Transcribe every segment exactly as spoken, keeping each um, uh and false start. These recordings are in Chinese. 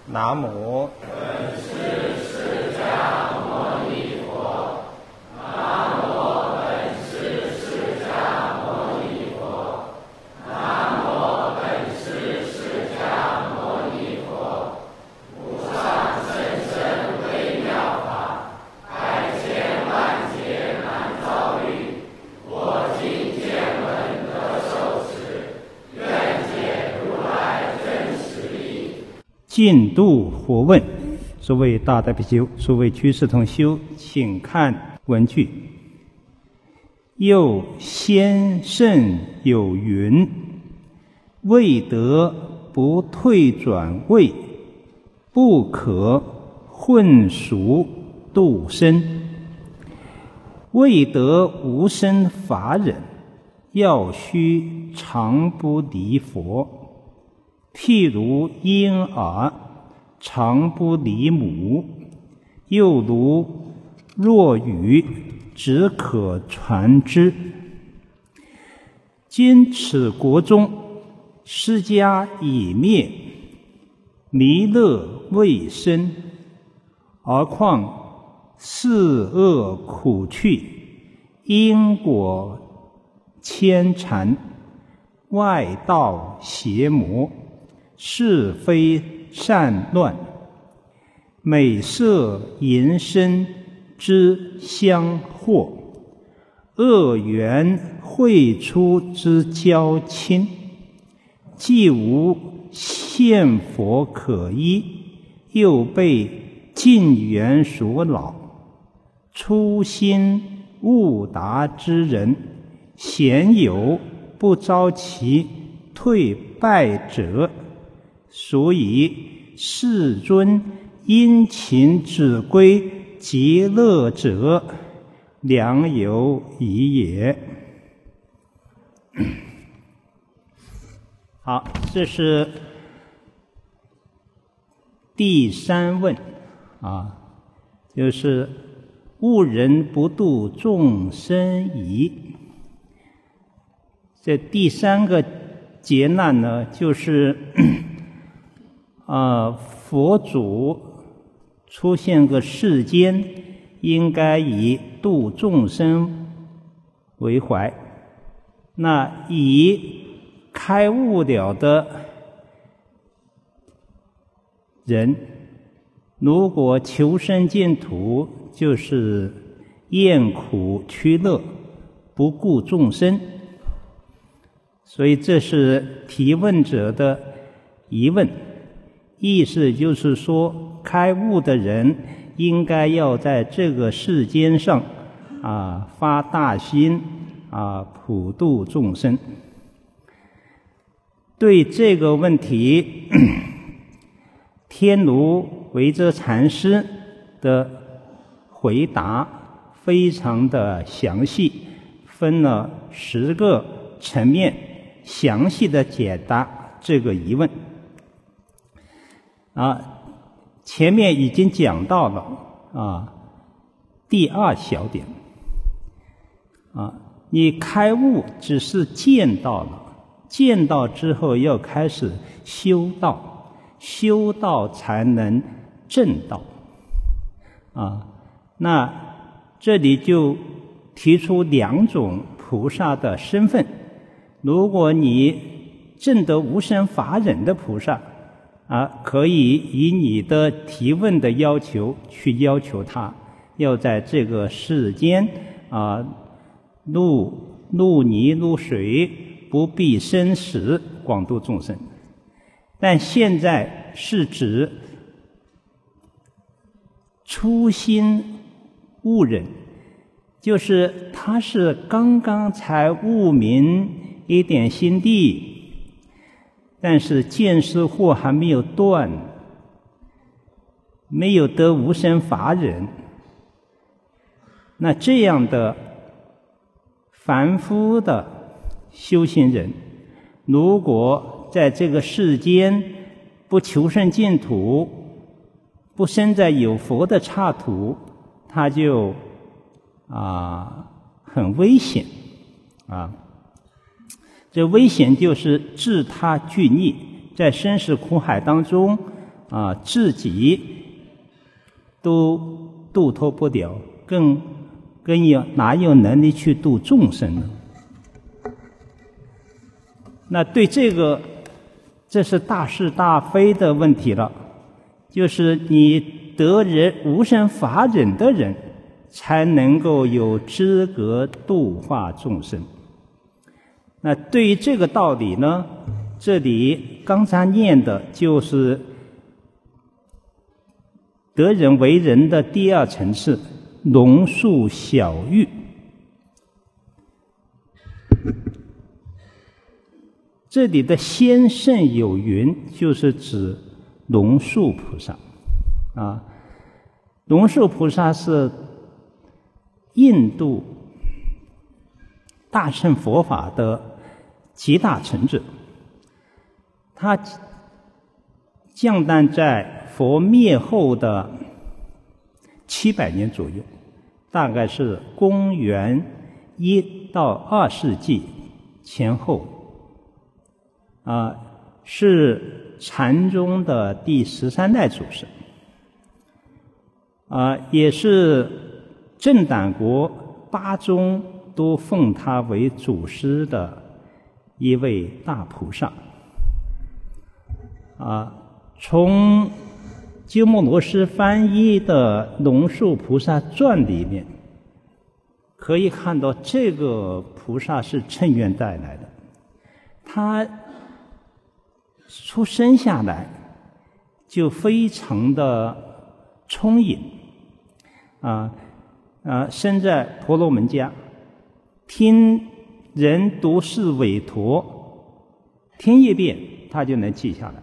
南无本师释迦牟尼佛。南无本师释迦牟尼佛。南无本师释迦牟尼佛。无上甚深微妙法，百千万劫难遭遇。我今见闻得受持，愿解如来真实义。 净度佛问，诸位大德比丘，诸位居士同修，请看文句。又先圣有云：未得不退转位，不可混俗度生。未得无生法忍，要须常不离佛。譬如婴儿常不离母，又如若愚，只可传之。今此国中，释迦已灭，弥勒未生，而况四恶苦趣，因果牵缠，外道邪魔，是非善乱，美色淫身之相惑，恶缘会出之交亲，既无现佛可依，又被近缘所扰，初心悟达之人，鲜有不招其退败者。所以世尊殷勤指归极乐者，良有已也。好，这是第三问啊，就是悟人不度众生疑。这第三个劫难呢，就是啊，佛祖出现个世间，应该以度众生为怀。那以开悟了的人，如果求生净土，就是厌苦趋乐，不顾众生。所以这是提问者的疑问。意思就是说，开悟的人应该要在这个世间上啊发大心啊普度众生。对这个问题，天竺维遮禅师的回答非常的详细，分了十个层面，详细的解答这个疑问。啊，前面已经讲到了啊，第二小点啊，你开悟只是见到了，见到之后要开始修道，修道才能证道啊。那这里就提出两种菩萨的身份。如果你证得无生法忍的菩萨啊，可以以你的提问的要求去要求他，要在这个世间啊，入入泥入水，不避生死，广度众生。但现在是指初心悟人，就是他是刚刚才悟明一点心地，但是见思惑还没有断，没有得无生法忍。那这样的凡夫的修行人，如果在这个世间不求生净土，不生在有佛的刹土，他就啊很危险啊。这危险就是自他俱溺，在生死苦海当中啊，自己都度脱不了，更更有哪有能力去度众生呢？那对这个，这是大是大非的问题了，就是你得人无生法忍的人，才能够有资格度化众生。那对于这个道理呢，这里刚才念的就是得人为人的第二层次，龙树小玉。这里的先圣有云，就是指龙树菩萨啊。龙树菩萨是印度大乘佛法的集大成者，他降诞在佛灭后的七百年左右，大概是公元一到二世纪前后。啊，是禅宗的第十三代祖师，啊，也是正胆国八宗都奉他为祖师的一位大菩萨。啊，从鸠摩罗什翻译的《龙树菩萨传》里面，可以看到这个菩萨是乘愿带来的，他出生下来就非常的聪颖，啊啊，生在婆罗门家，听人读是韦陀，听一遍他就能记下来。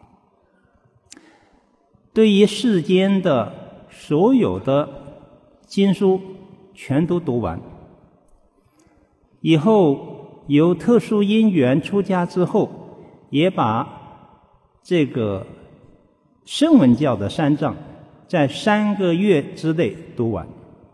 对于世间的所有的经书全都读完，以后有特殊因缘出家之后，也把这个声闻教的三藏在三个月之内读完。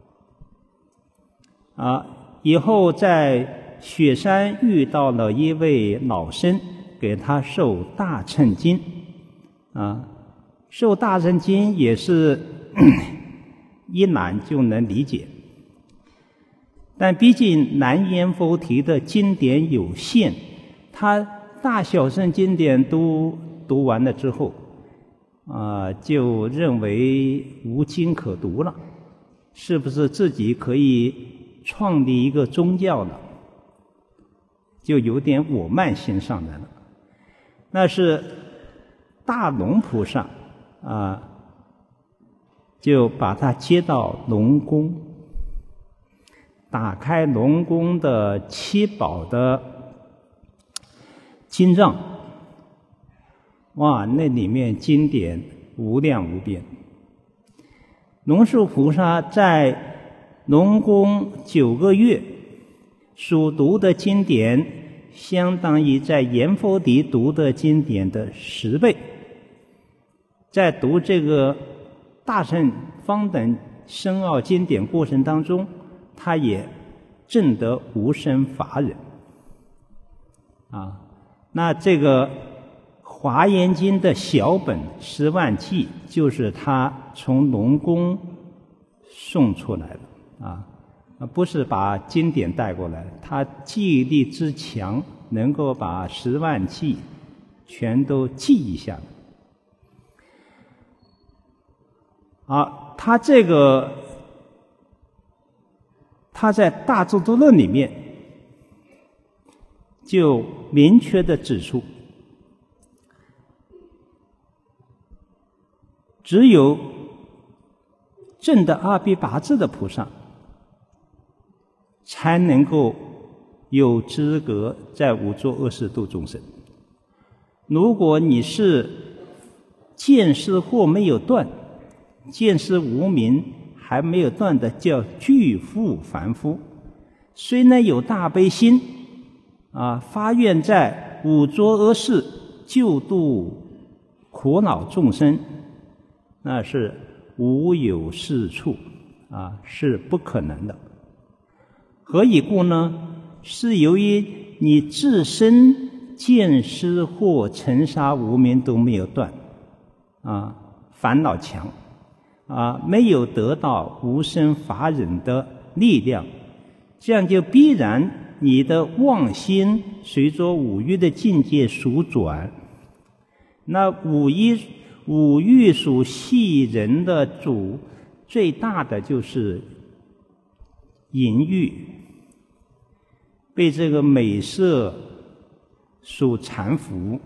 啊，以后在雪山遇到了一位老僧，给他受大乘经。啊，受大乘经也是一览就能理解，但毕竟南阎浮提的经典有限，他大小乘经典都读完了之后，啊，就认为无经可读了，是不是自己可以创立一个宗教了？就有点我慢心上来了。那是大龙菩萨啊，就把他接到龙宫，打开龙宫的七宝的经藏，哇，那里面经典无量无边。龙树菩萨在龙宫九个月所读的经典，相当于在阎浮提读的经典的十倍。在读这个大乘方等深奥经典过程当中，他也证得无生法忍。啊，那这个《华严经》的小本十万记，就是他从龙宫送出来的啊，不是把经典带过来，他记忆力之强，能够把十万记全都记忆下来。啊，他这个他在《大智度论》里面就明确地指出，只有证得阿鞞跋致的菩萨，才能够有资格在五浊恶世度众生。如果你是见思惑没有断，见思无明还没有断的，叫巨富凡夫，虽然有大悲心啊，发愿在五浊恶世救度苦恼众生，那是无有是处啊，是不可能的。何以故呢？是由于你自身见思惑尘沙无明都没有断啊烦恼强，啊没有得到无生法忍的力量，这样就必然你的妄心随着五欲的境界属转。那五欲五欲属系人的主最大的就是淫欲，被这个美色所缠缚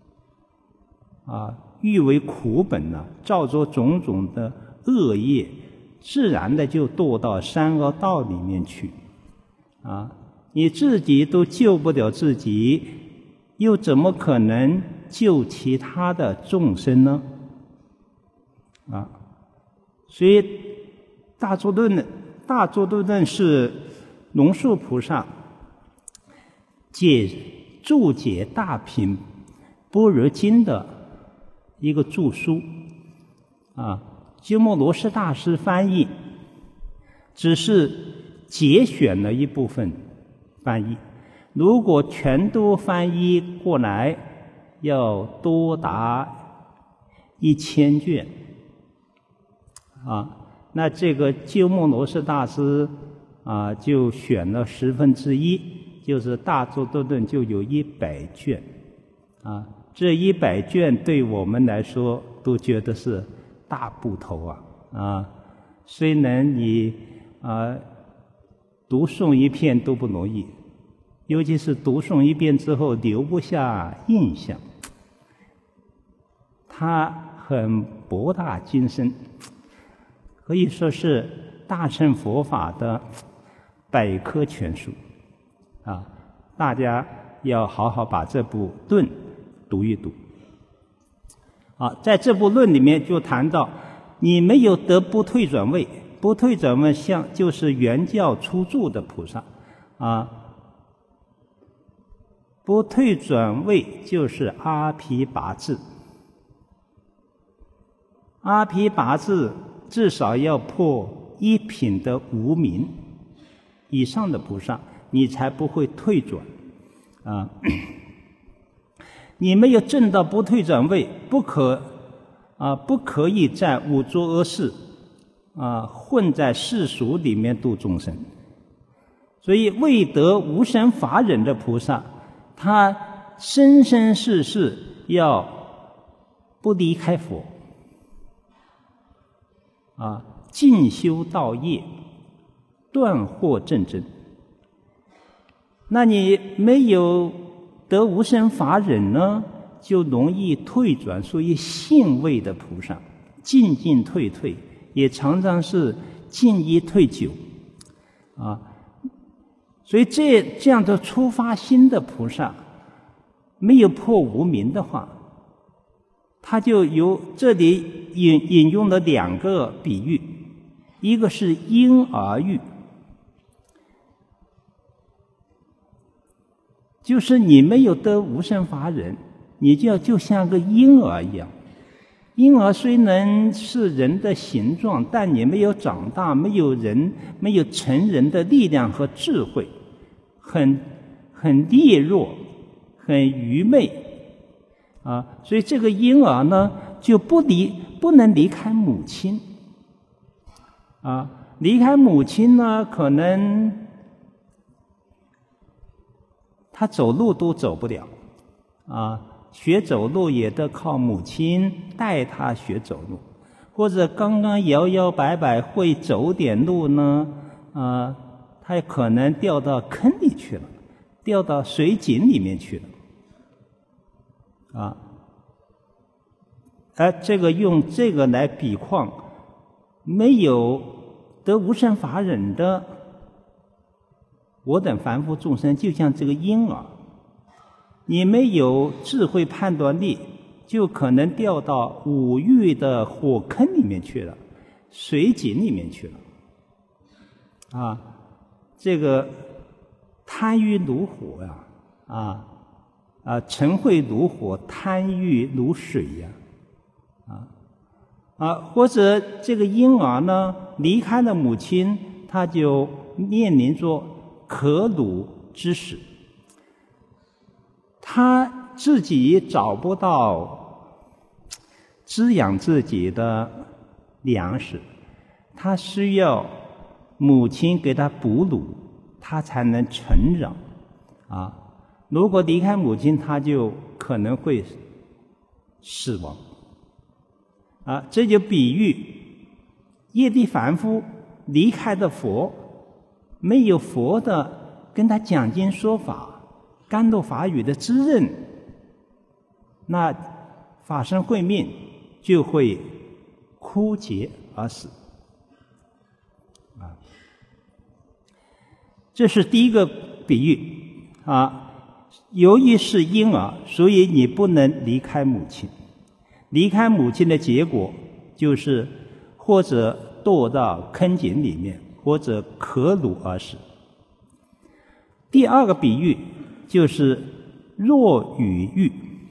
啊，欲为苦本呢、啊，照着种种的恶业，自然的就堕到三恶道里面去啊。你自己都救不了自己，又怎么可能救其他的众生呢？啊，所以大作论的大作论是龙树菩萨解注解大品般若经的一个注疏啊，鸠摩罗什大师翻译，只是节选了一部分翻译，如果全都翻译过来，要多达一千卷啊。那这个鸠摩罗什大师啊，就选了十分之一，就是大作论就有一百卷啊。这一百卷对我们来说都觉得是大部头啊啊！虽然你啊读诵一遍都不容易，尤其是读诵一遍之后留不下印象，它很博大精深，可以说是大乘佛法的百科全书啊！大家要好好把这部论读一读啊。在这部论里面就谈到，你没有得不退转位，不退转位像就是原教初住的菩萨啊。不退转位就是阿毗跋致，阿毗跋致至少要破一品的无明以上的菩萨，你才不会退转啊。你没有证到不退转位，不可啊，不可以在五浊恶世啊混在世俗里面度众生。所以未得无生法忍的菩萨，他生生世世要不离开佛啊，进修道业，断惑正真。那你没有得无生法忍呢，就容易退转，属于性位的菩萨，进进退退，也常常是进一退九啊。所以这这样的初发心的菩萨，没有破无明的话，他就由这里引引用了两个比喻，一个是婴儿喻，就是你没有得无生法忍，你就要就像个婴儿一样。婴儿虽然是人的形状，但你没有长大，没有人没有成人的力量和智慧，很很劣弱，很愚昧啊。所以这个婴儿呢，就不离不能离开母亲啊。离开母亲呢，可能他走路都走不了啊，学走路也得靠母亲带他学走路，或者刚刚摇摇摆摆会走点路呢，啊，他也可能掉到坑里去了，掉到水井里面去了，啊，而这个用这个来比况，没有得无生法忍的我等凡夫众生，就像这个婴儿，你没有智慧判断力，就可能掉到五欲的火坑里面去了，水井里面去了啊。这个贪欲如火呀，啊啊，嗔恚如火，贪欲如水呀，啊啊，或者这个婴儿呢离开了母亲，他就面临着可辱之死，他自己找不到滋养自己的粮食，他需要母亲给他哺乳，他才能成长啊。如果离开母亲，他就可能会死亡啊。这就比喻业力凡夫离开的佛，没有佛的跟他讲经说法、甘露法语的滋润，那法身慧命就会枯竭而死啊。这是第一个比喻啊。由于是婴儿，所以你不能离开母亲。离开母亲的结果就是或者堕到坑井里面，或者渴乳而死。第二个比喻就是落羽喻。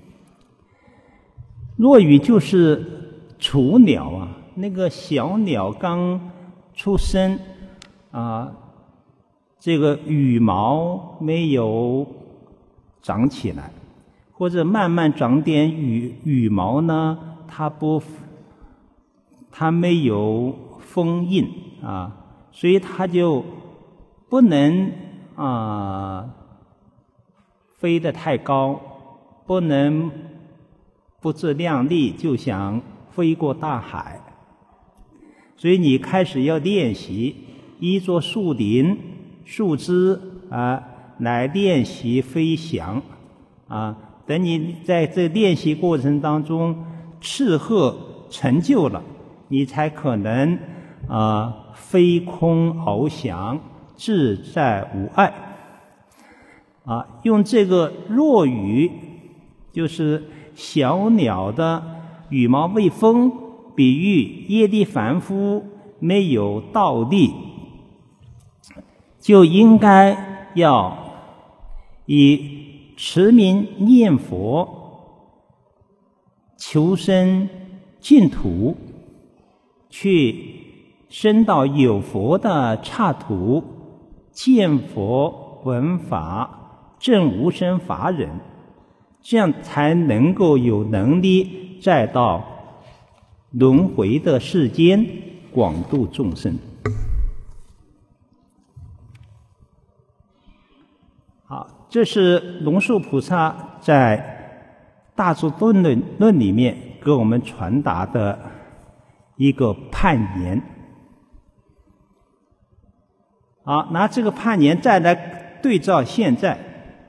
落羽就是雏鸟啊，那个小鸟刚出生啊，这个羽毛没有长起来，或者慢慢长点羽羽毛呢，它不，它没有封印啊，所以它就不能啊飞得太高，不能不自量力就想飞过大海。所以你开始要练习依着树林、树枝啊来练习飞翔啊。等你在这练习过程当中适合成就了，你才可能啊飞空翱翔，自在无碍啊。用这个落羽，就是小鸟的羽毛未丰，比喻业力凡夫没有道力，就应该要以持名念佛求生净土，去升到有佛的刹土，见佛闻法，证无生法忍，这样才能够有能力再到轮回的世间广度众生。好，这是龙树菩萨在《大智度论》论里面给我们传达的一个判言。好，拿这个判言再来对照现在，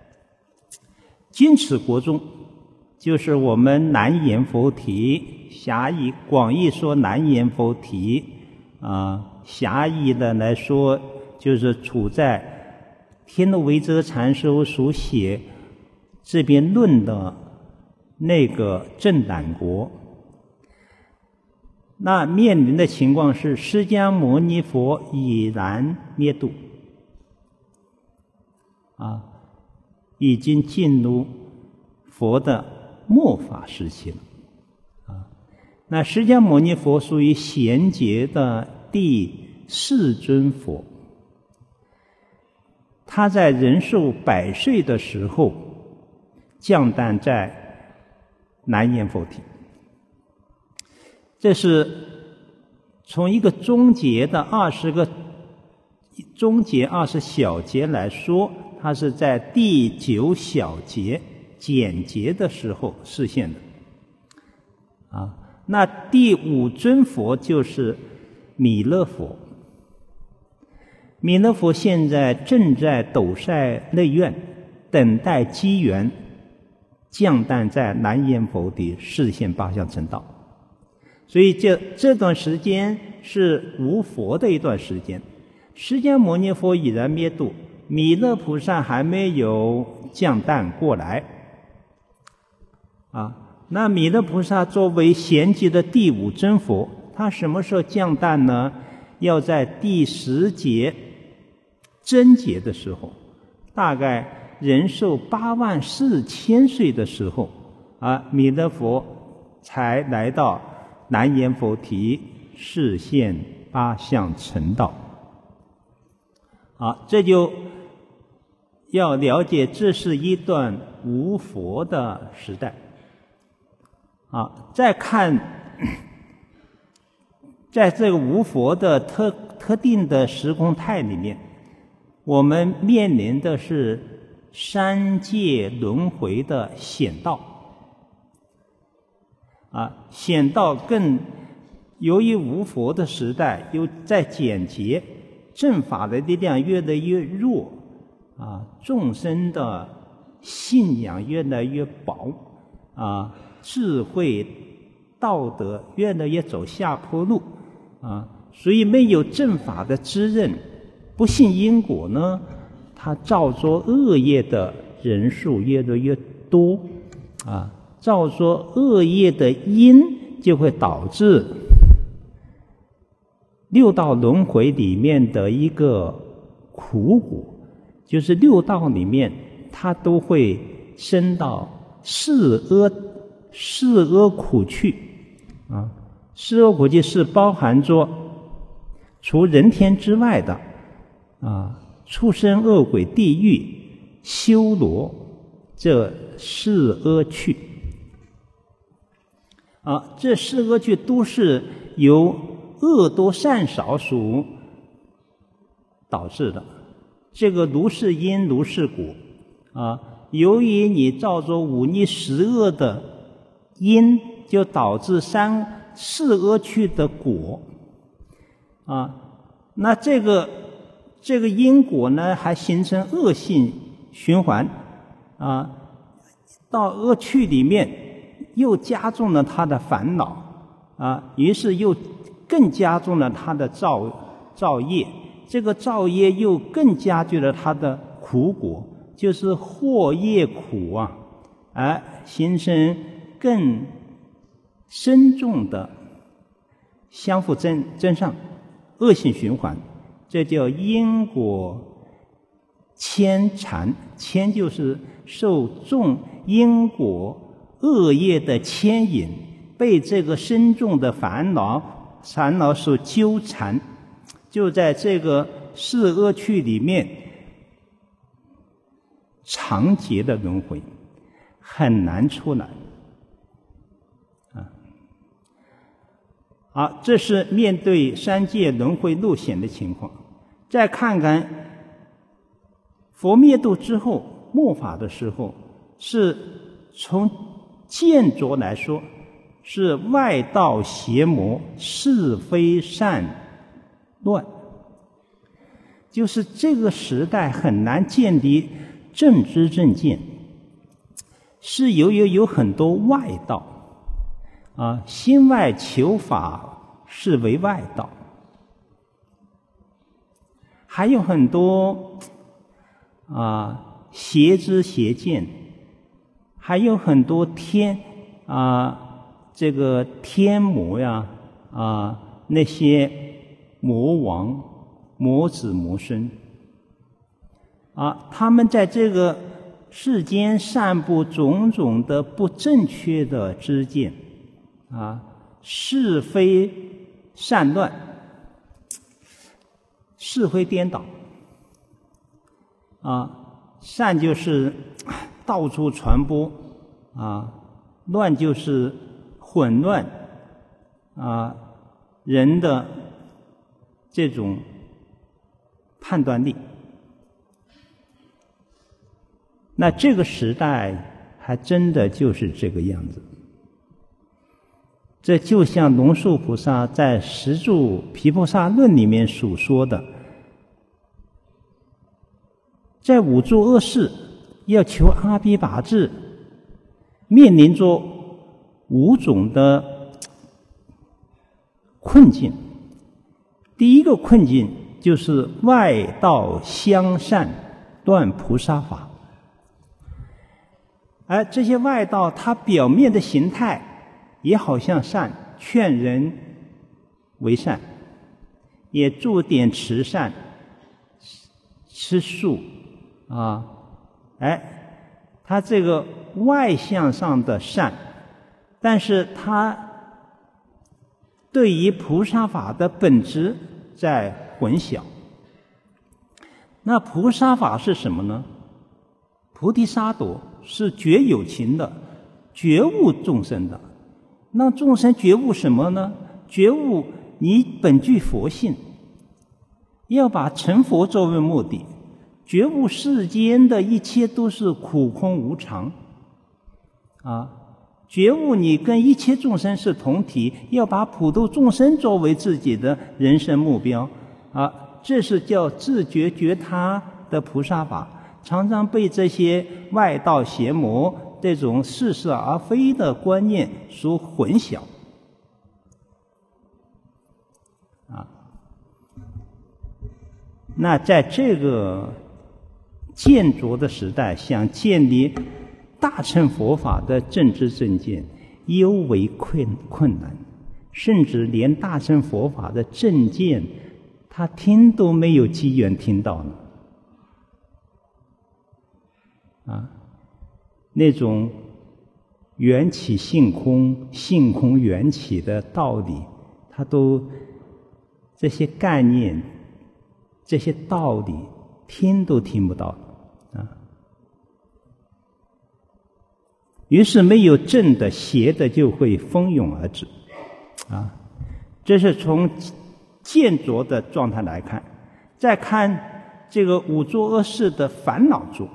金持国中，就是我们南阎浮提，狭义广义说南阎浮提啊，狭义的来说就是处在天路维遮禅师所写这篇论的那个正胆国。那面临的情况是释迦牟尼佛已然灭度啊，已经进入佛的末法时期了啊。那释迦牟尼佛属于贤劫的第四尊佛，他在人寿百岁的时候降诞在南阎浮提。这是从一个中节的二十个中节二十小节来说，它是在第九小节简节的时候示现的啊。那第五尊佛就是弥勒佛。弥勒佛现在正在斗塞内院等待机缘，降诞在南阎浮提示现八相成道。所以这这段时间是无佛的一段时间，释迦牟尼佛已然灭度，弥勒菩萨还没有降诞过来啊。那弥勒菩萨作为贤劫的第五真佛，他什么时候降诞呢？要在第十节真劫的时候，大概人寿八万四千岁的时候啊，弥勒佛才来到南阎浮提示现八相成道。好，这就要了解，这是一段无佛的时代啊，再看，在这个无佛的特特定的时空态里面，我们面临的是三界轮回的险道。啊，险道更由于无佛的时代，又在简洁，正法的力量越来越弱，啊，众生的信仰越来越薄，啊，智慧道德越来越走下坡路，啊，所以没有正法的滋润，不信因果呢，他造作恶业的人数越来越多，啊。造作恶业的因，就会导致六道轮回里面的一个苦果，就是六道里面它都会升到四阿四阿苦趣啊。四阿苦趣是包含着除人天之外的啊畜生、恶鬼、地狱、修罗这四阿趣。啊，这四个句都是由恶多善少所导致的。这个如是因，如是果。啊，由于你造作五逆十恶的因，就导致三四恶趣的果。啊，那这个这个因果呢，还形成恶性循环。啊，到恶趣里面。又加重了他的烦恼啊，于是又更加重了他的造造业，这个造业又更加剧了他的苦果，就是祸业苦啊，而形成更深重的相互增增上恶性循环，这叫因果牵缠，牵就是受众因果恶业的牵引，被这个深重的烦恼烦恼所纠缠，就在这个四恶趣里面长劫的轮回，很难出来啊！好，这是面对三界轮回路险的情况。再看看佛灭度之后，末法的时候，是从见着来说，是外道邪魔，是非善乱，就是这个时代很难建立正知正见，是由于有很多外道啊，心外求法是为外道，还有很多啊邪知邪见。还有很多天啊，这个天魔呀啊，那些魔王、魔子、魔孙啊，他们在这个世间散布种种的不正确的知见啊，是非善乱，是非颠倒啊，善就是到处传播啊，乱就是混乱啊，人的这种判断力。那这个时代还真的就是这个样子。这就像龙树菩萨在《十住毗婆沙论》里面所说的，在五住恶世要求阿毗跋致，面临着五种的困境。第一个困境就是外道相善，断菩萨法。而这些外道，它表面的形态也好像善，劝人为善，也做点慈善，吃素啊，哎，他这个外向上的善，但是他对于菩萨法的本质在混淆。那菩萨法是什么呢？菩提萨埵是觉有情的，觉悟众生的， 让众生觉悟什么呢？觉悟你本具佛性，要把成佛作为目的，觉悟世间的一切都是苦空无常啊！觉悟你跟一切众生是同体，要把普度众生作为自己的人生目标啊！这是叫自觉觉他的菩萨法，常常被这些外道邪魔这种似是而非的观念所混淆啊。那在这个建着的时代，想建立大乘佛法的正知正见，尤为困困难，甚至连大乘佛法的正见，他听都没有机缘听到呢。啊，那种缘起性空、性空缘起的道理，他都这些概念、这些道理听都听不到啊。于是没有正的，邪的就会蜂拥而至啊。这是从见着的状态来看。再看这个五浊恶世的烦恼浊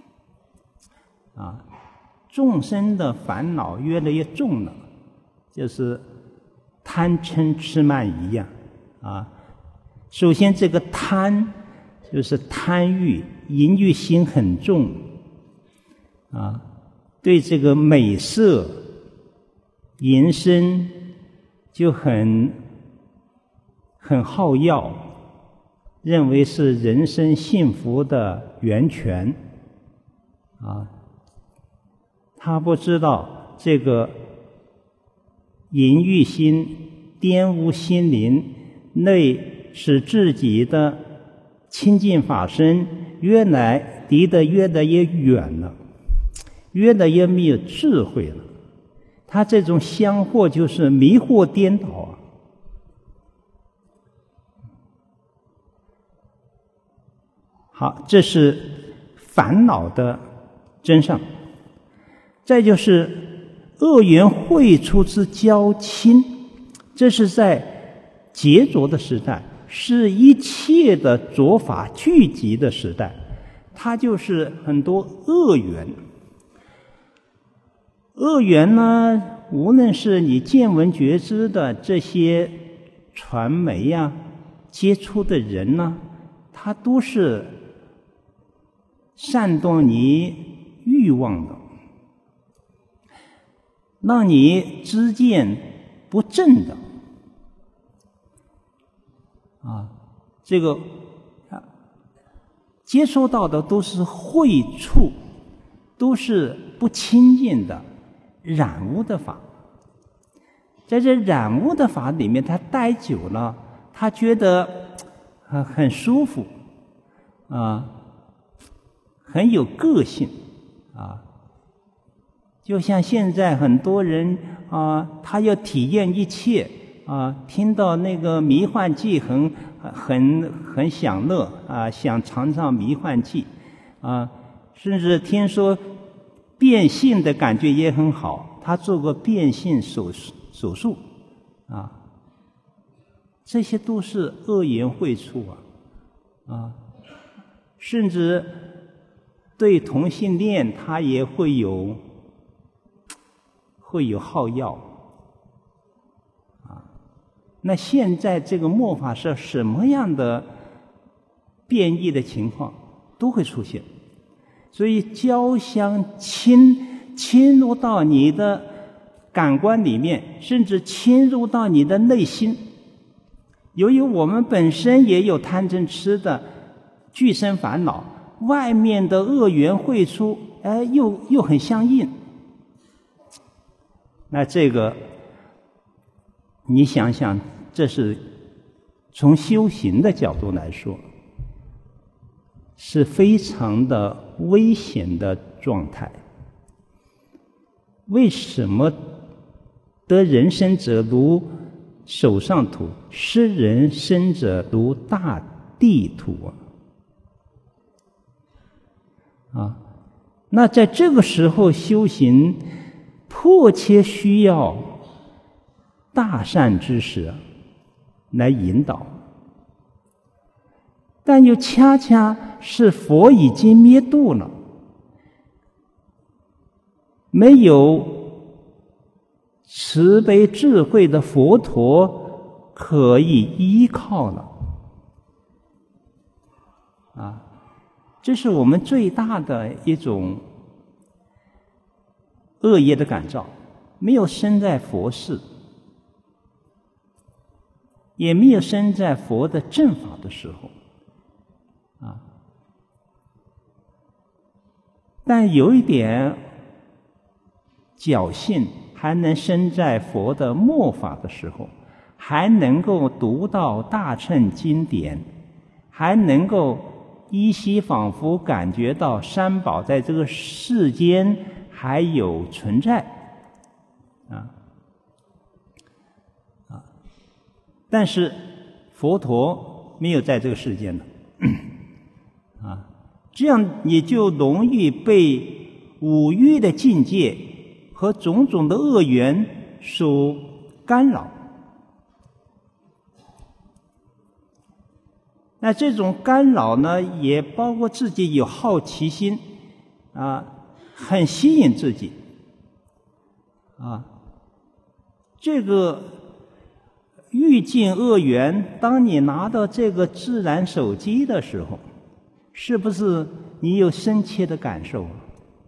啊，众生的烦恼越来越重了，就是贪嗔痴慢疑呀啊。首先这个贪就是贪欲，淫欲心很重啊，对这个美色淫身就很很好要，认为是人生幸福的源泉啊。他不知道这个淫欲心玷污心灵，内使自己的清净法身越来离得越来越远了，越来越没有智慧了。他这种相惑就是迷惑颠倒啊。好，这是烦恼的真相。再就是恶缘汇出之交亲，这是在劫浊的时代，是一切的浊法聚集的时代，它就是很多恶缘。恶缘呢，无论是你见闻觉知的这些传媒呀、啊、接触的人呢、啊，它都是煽动你欲望的，让你知见不正的啊，这个啊接收到的都是秽处，都是不清净的染污的法。在这染污的法里面，他待久了，他觉得很很舒服啊，很有个性啊。就像现在很多人啊，他要体验一切啊，听到那个迷幻剂很很很享乐啊，想尝尝迷幻剂啊，甚至听说变性的感觉也很好，他做过变性手术手术啊，这些都是恶缘汇出啊啊，甚至对同性恋他也会有。会有好药啊！那现在这个末法是什么样的变异的情况都会出现，所以交相侵侵入到你的感官里面，甚至侵入到你的内心。由于我们本身也有贪嗔痴的俱生烦恼，外面的恶缘汇出，哎，又又很相应。那这个，你想想，这是从修行的角度来说，是非常的危险的状态。为什么得人身者如手上土，失人身者如大地土啊？啊，那在这个时候修行，迫切需要大善知识来引导，但又恰恰是佛已经灭度了，没有慈悲智慧的佛陀可以依靠了啊！这是我们最大的一种恶业的感召，没有生在佛世，也没有生在佛的正法的时候啊。但有一点侥幸，还能生在佛的末法的时候，还能够读到大乘经典，还能够依稀仿佛感觉到三宝在这个世间还有存在啊啊！但是佛陀没有在这个世间了啊，这样你就容易被五欲的境界和种种的恶缘所干扰。那这种干扰呢，也包括自己有好奇心啊，很吸引自己啊。这个欲尽恶缘，当你拿到这个自然手机的时候，是不是你有深切的感受啊？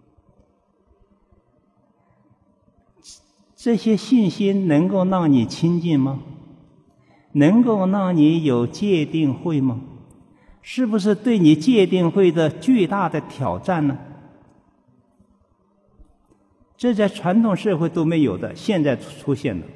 这些信息能够让你亲近吗？能够让你有戒定慧吗？是不是对你戒定慧的巨大的挑战呢？这在传统社会都没有的，现在出现了。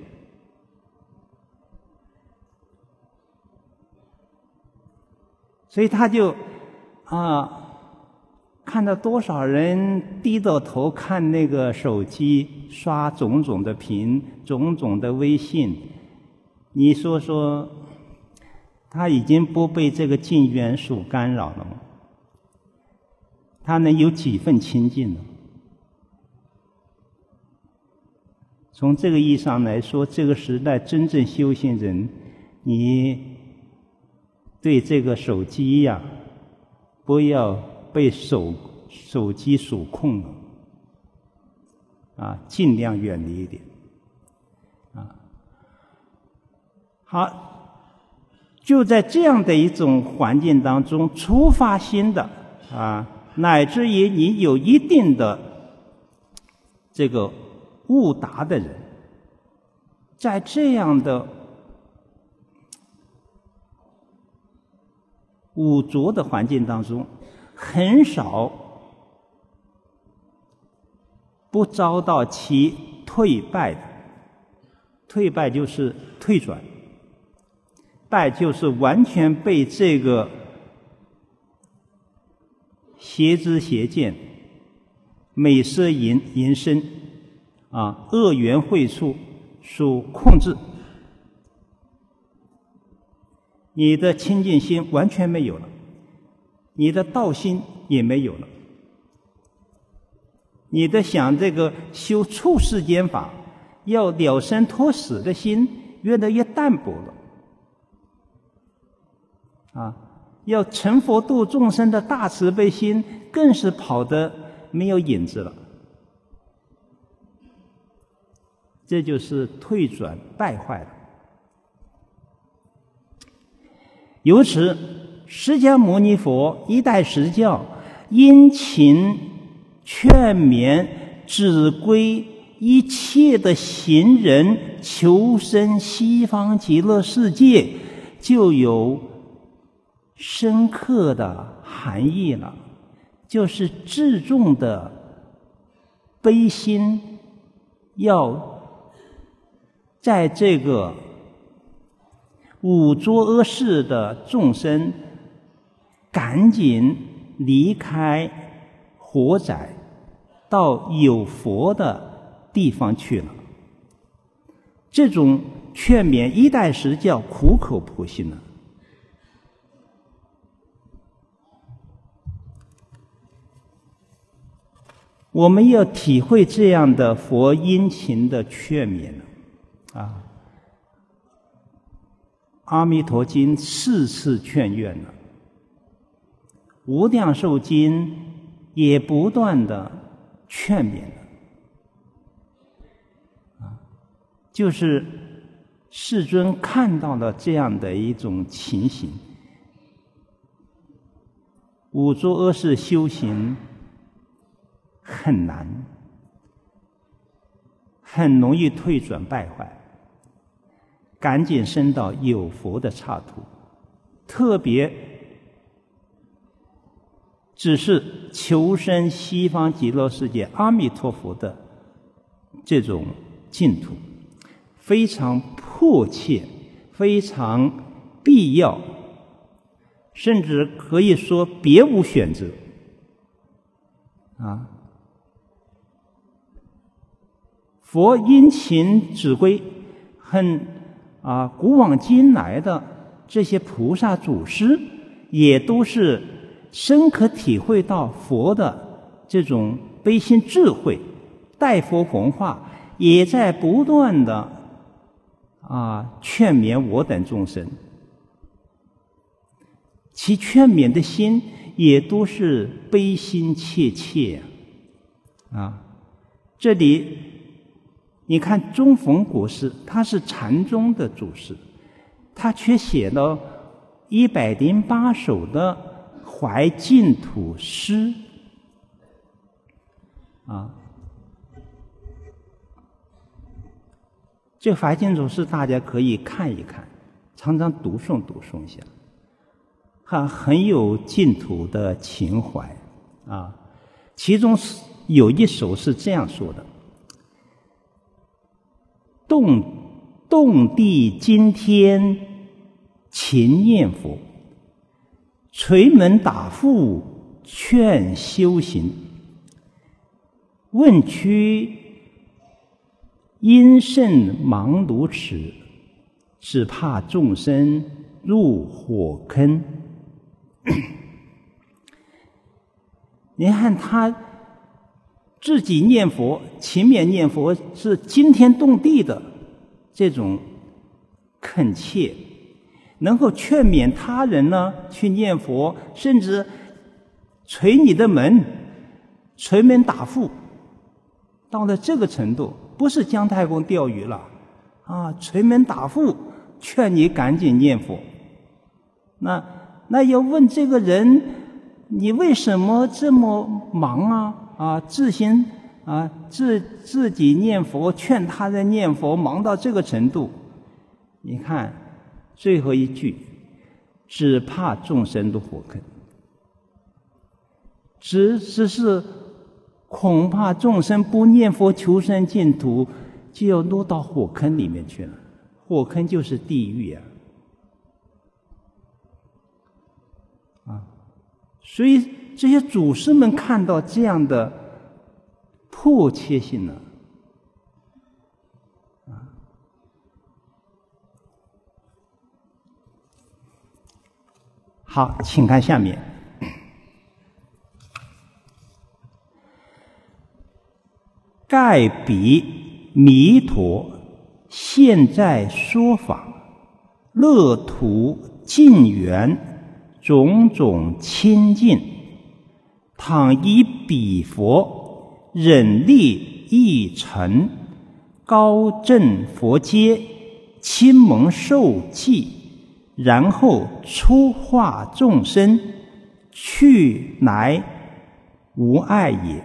所以他就啊，看到多少人低着头看那个手机，刷种种的屏，种种的微信。你说说，他已经不被这个境缘所干扰了吗？他能有几分清净呢？从这个意义上来说，这个时代真正修行人，你对这个手机呀，不要被手手机所控了，啊，尽量远离一点，啊。好，就在这样的一种环境当中，出发心的啊，乃至于你有一定的这个悟达的人，在这样的污浊的环境当中，很少不遭到其退败的。退败就是退转，败就是完全被这个邪知邪见、美色淫淫身啊、恶缘会处所控制，你的清净心完全没有了，你的道心也没有了，你的想这个修处世间法，要了生脱死的心越来越淡薄了，啊，要成佛度众生的大慈悲心更是跑得没有影子了。这就是退转败坏了。由此，释迦牟尼佛一代实教，殷勤劝勉指归一切的行人求生西方极乐世界，就有深刻的含义了，就是至重的悲心，要在这个五浊恶世的众生赶紧离开火宅，到有佛的地方去了。这种劝勉一代实教苦口婆心了。我们要体会这样的佛殷勤的劝勉啊， 阿弥陀经四次劝愿了，无量寿经也不断的劝勉了，啊，就是世尊看到了这样的一种情形，五浊恶世修行很难，很容易退转败坏，赶紧升到有佛的刹土，特别只是求生西方极乐世界阿弥陀佛的这种净土，非常迫切，非常必要，甚至可以说别无选择啊！佛殷勤指挥，很啊，古往今来的这些菩萨祖师，也都是深刻体会到佛的这种悲心智慧，代佛弘化，也在不断的啊劝勉我等众生，其劝勉的心也都是悲心切切啊！啊，这里你看中逢国师，他是禅宗的祖师，他却写了一百零八首的怀净土诗啊。这怀净土诗大家可以看一看，常常读诵读诵一下，他很有净土的情怀啊。其中有一首是这样说的：动动地惊天勤念佛，捶门打覆劝修行。问区因甚忙如此，只怕众生入火坑。你看他自己念佛，勤勉念佛，是惊天动地的这种恳切，能够劝勉他人呢去念佛，甚至捶你的门，捶门打覆，到了这个程度，不是姜太公钓鱼了啊，捶门打覆，劝你赶紧念佛。那那要问这个人，你为什么这么忙啊？啊，自行啊，自自己念佛，劝他人念佛，忙到这个程度。你看最后一句，只怕众生入火坑，只只是恐怕众生不念佛求生净土，就要落到火坑里面去了。火坑就是地狱啊！啊，所以这些祖师们看到这样的迫切性呢，啊，好，请看下面。盖彼弥陀现在说法，乐土净缘，种种清净。倘以彼佛忍力一成，高正佛阶，亲蒙受记，然后出化众生，去来无碍也。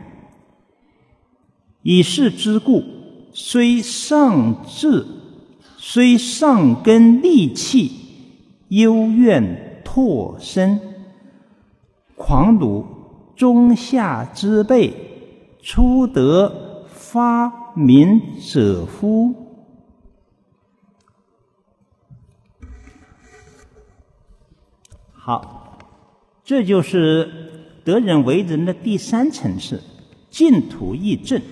以是之故，虽上智，虽上根利器，幽怨拓深，狂如中下之辈，初得发明者乎？好，这就是得人为人的第三层次，净土义正。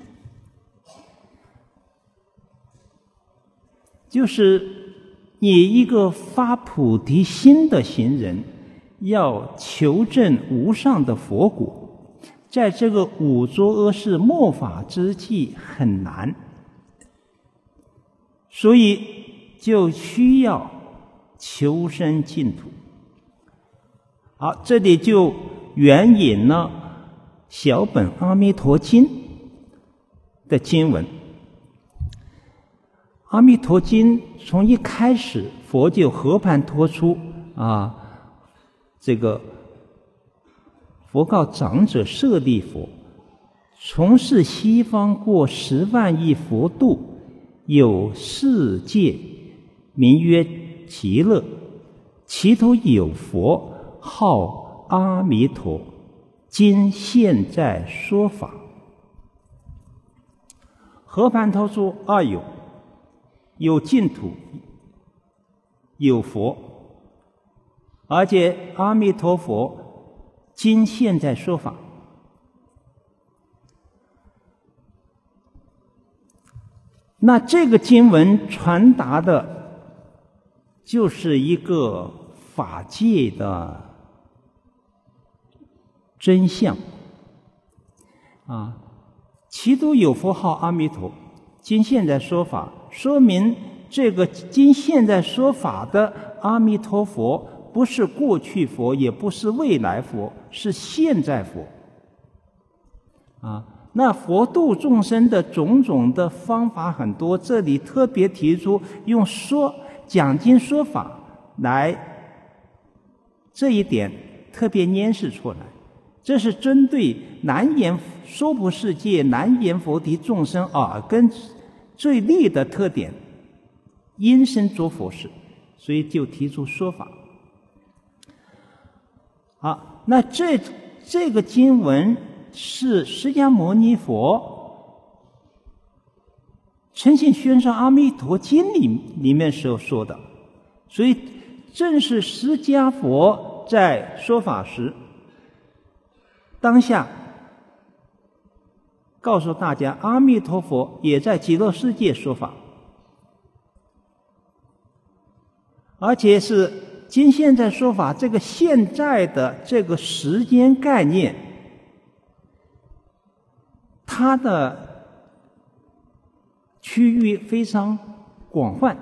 就是你一个发菩提心的行人，要求证无上的佛果，在这个五浊恶世末法之际很难，所以就需要求生净土。好，这里就援引了小本阿弥陀经的经文。阿弥陀经从一开始，佛就和盘托出啊，这个佛告长者舍利弗，从是西方过十万亿佛度，有世界名曰极乐，其头有佛号阿弥陀，今现在说法。和盘托出二有，有净土，有佛，而且阿弥陀佛今现在说法。那这个经文传达的就是一个法界的真相啊，其都有佛号阿弥陀，今现在说法，说明这个今现在说法的阿弥陀佛不是过去佛，也不是未来佛，是现在佛啊。那佛度众生的种种的方法很多，这里特别提出用说讲经说法来，这一点特别拈示出来。这是针对难言娑婆世界难言佛提众生耳根最利的特点，因身作佛事，所以就提出说法。好，那这这个经文是释迦牟尼佛诚信宣上阿弥陀经里里面所说的，所以正是释迦佛在说法时，当下告诉大家，阿弥陀佛也在极乐世界说法，而且是今现在说法，这个现在的这个时间概念，它的区域非常广泛。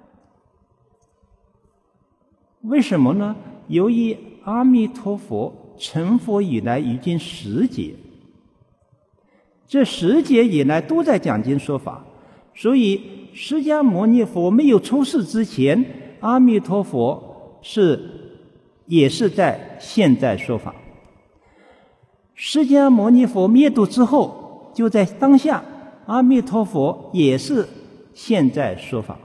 为什么呢？由于阿弥陀佛成佛以来已经十劫，这十劫以来都在讲经说法，所以释迦牟尼佛没有出世之前，阿弥陀佛是也是在现在说法。释迦牟尼佛灭度之后，就在当下，阿弥陀佛也是现在说法，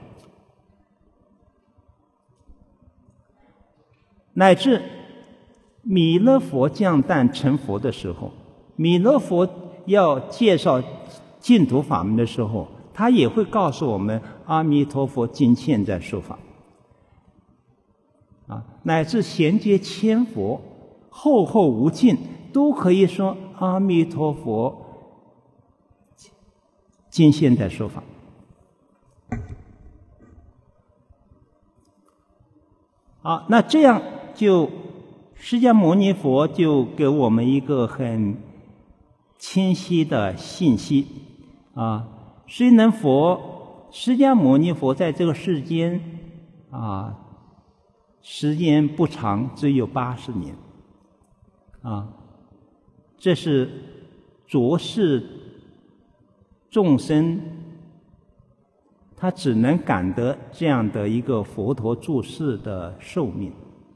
乃至弥勒佛降诞成佛的时候，弥勒佛要介绍净土法门的时候，他也会告诉我们阿弥陀佛今现在说法啊，乃至衔接千佛后后无尽，都可以说阿弥陀佛今现在说法。好，那这样就释迦牟尼佛就给我们一个很清晰的信息啊。虽然佛释迦牟尼佛在这个世间啊时间不长，只有八十年啊，这是浊世众生他只能感得这样的一个佛陀住世的寿命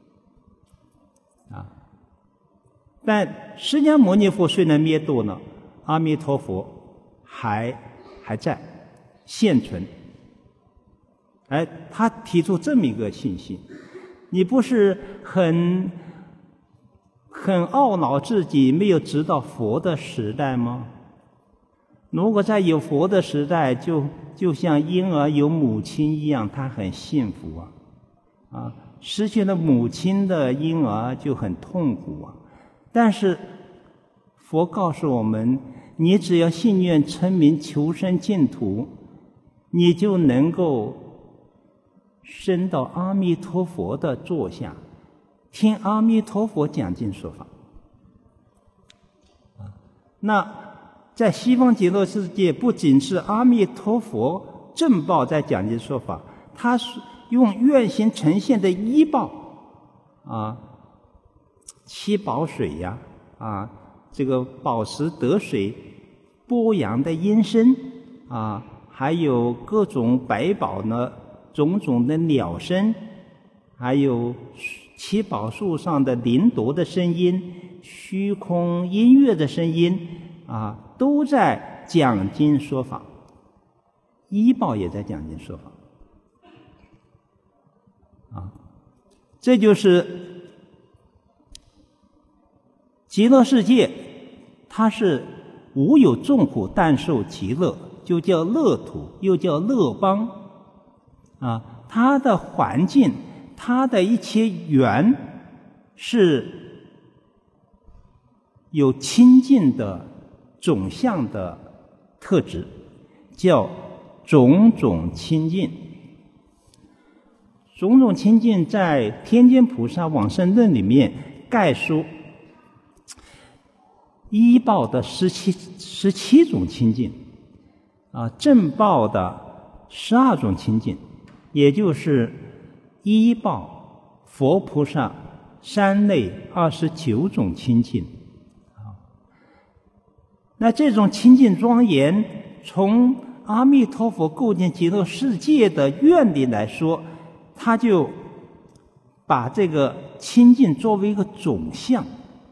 啊。但释迦牟尼佛虽然灭度了，阿弥陀佛还还在现存。哎，他提出这么一个信息，你不是很很懊恼自己没有直到佛的时代吗？如果在有佛的时代，就就像婴儿有母亲一样，他很幸福啊！啊，失去了母亲的婴儿就很痛苦啊。但是佛告诉我们，你只要信愿称名求生净土，你就能够升到阿弥陀佛的座下，听阿弥陀佛讲经说法。啊，那在西方极乐世界，不仅是阿弥陀佛正报在讲经说法，他用愿心呈现的依报啊，七宝水呀，啊，这个宝石得水波扬的音声啊，还有各种百宝呢，种种的鸟声，还有七宝树上的灵铎的声音，虚空音乐的声音啊，都在讲经说法。依报也在讲经说法啊，这就是极乐世界，它是无有众苦，但受极乐，就叫乐土，又叫乐邦啊。它的环境，它的一切缘是有清净的种相的特质，叫种种清净。种种清净在《天津菩萨往生论》里面概述依报的十七十七种清净啊，正报的十二种清净，也就是依报佛菩萨三类二十九种清净啊。那这种清净庄严，从阿弥陀佛构建极乐世界的愿力来说，他就把这个清净作为一个总相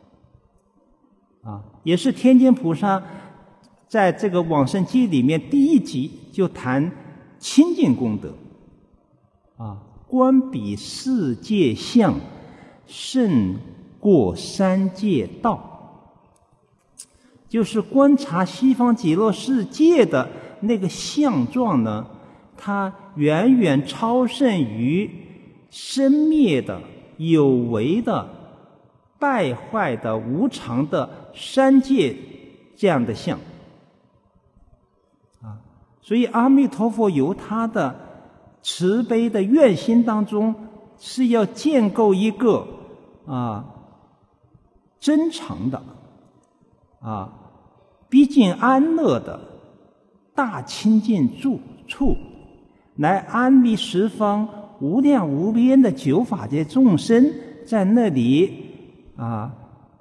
啊，也是天津菩萨在这个往生记里面第一集就谈清净功德啊，观彼世界相，胜过三界道，就是观察西方极乐世界的那个相状呢，它远远超胜于生灭的、有为的、败坏的、无常的三界这样的相啊。所以阿弥陀佛由他的慈悲的愿心当中，是要建构一个啊真诚的啊逼近安乐的大清净住处，来安利十方无量无边的九法界众生，在那里啊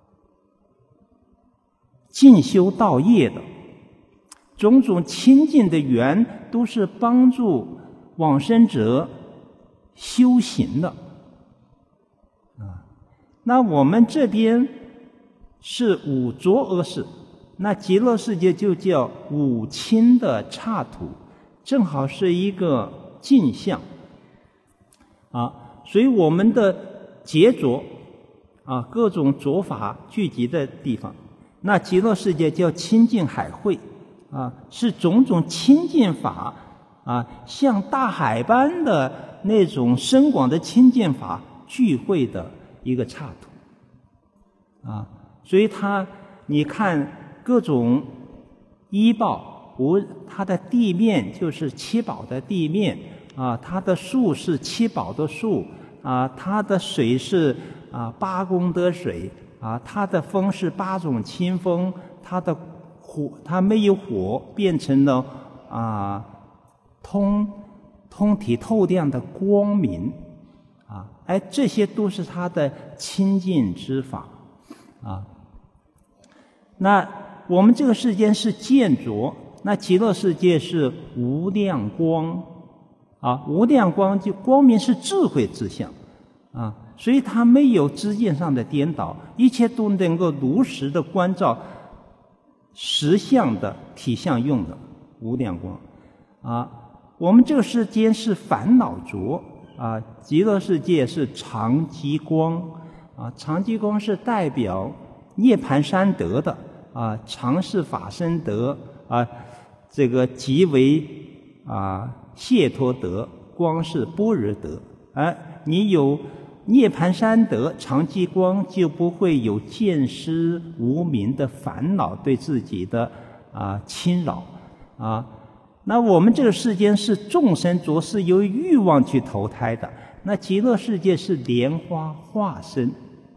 进修道业的种种清净的缘，都是帮助往生者修行的啊。那我们这边是五浊恶世，那极乐世界就叫五清的刹土，正好是一个镜像啊。所以我们的劫浊啊，各种浊法聚集的地方，那极乐世界叫清净海会啊，是种种清净法啊，像大海般的那种深广的清净法聚会的一个刹土啊。所以它你看各种依报，无它的地面就是七宝的地面啊，它的树是七宝的树啊，它的水是啊八功德水啊，它的风是八种清风，它的火它没有火，变成了啊通通体透亮的光明啊，哎，这些都是它的清净之法啊。那我们这个世间是见浊，那极乐世界是无量光啊，无量光就光明是智慧之相啊，所以它没有知见上的颠倒，一切都能够如实的关照实相的体相用的无量光啊。我们这个世间是烦恼浊啊，极乐世界是常寂光啊，常寂光是代表涅槃三德的啊，常是法身德啊，这个即为啊解脱德，光是般若德。哎、啊，你有涅槃三德常寂光，就不会有见思无明的烦恼对自己的啊侵扰啊。那我们这个世间是众生浊，是由于欲望去投胎的，那极乐世界是莲花化身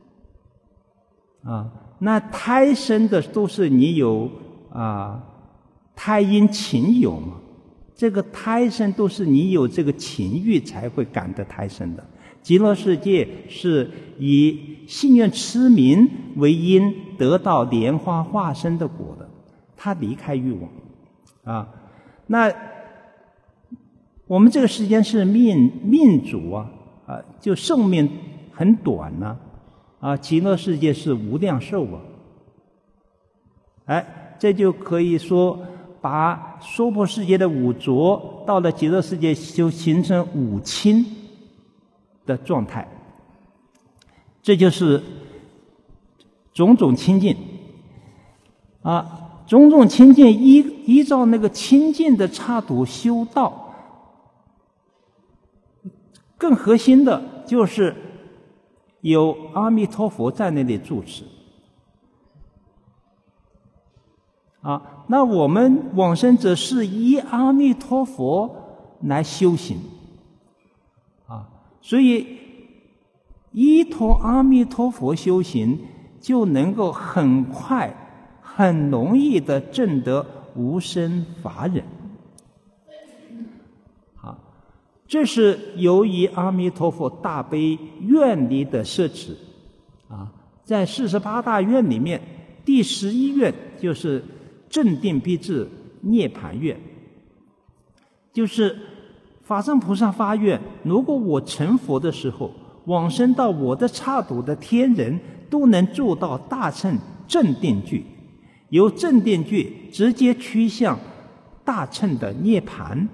啊。那胎生的都是你有啊胎因情有嘛这个胎生都是你有这个情欲才会感得胎生的。极乐世界是以信愿痴名为因得到莲花化身的果的，他离开欲望啊。那我们这个时间是命命主啊啊，就寿命很短呢 啊, 啊，极乐世界是无量寿啊。哎，这就可以说把娑婆世界的五浊到了极乐世界就形成五清的状态，这就是种种清净啊，种种清净依依照那个清净的刹土修道，更核心的就是有阿弥陀佛在那里住持啊。那我们往生者是依阿弥陀佛来修行啊，所以依托阿弥陀佛修行，就能够很快很容易的证得无生法忍啊。这是由于阿弥陀佛大悲愿力的摄持啊。在四十八大愿里面，第十一愿就是正定必至涅盘愿，就是法身菩萨发愿，如果我成佛的时候，往生到我的刹土的天人都能做到大乘正定具，由正定具直接趋向大乘的涅盘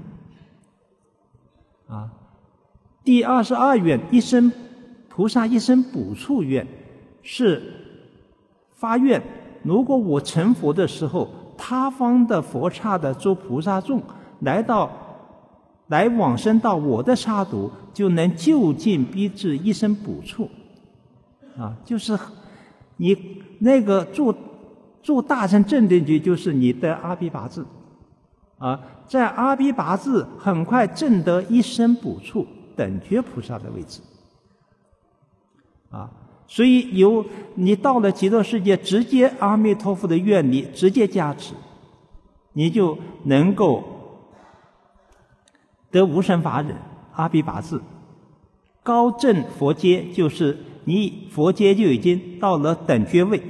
啊。第二十二愿一生菩萨一生补处愿，是发愿，如果我成佛的时候，他方的佛刹的诸菩萨众来到来往生到我的刹土，就能就近逼至一生补处啊。就是你那个住住大乘正定具，就是你的阿毗跋致啊，在阿毗跋致很快证得一生补处等觉菩萨的位置啊。所以由你到了极乐世界，直接阿弥陀佛的愿力直接加持，你就能够得无生法忍阿毗跋致。高正佛阶，就是你佛阶就已经到了等觉位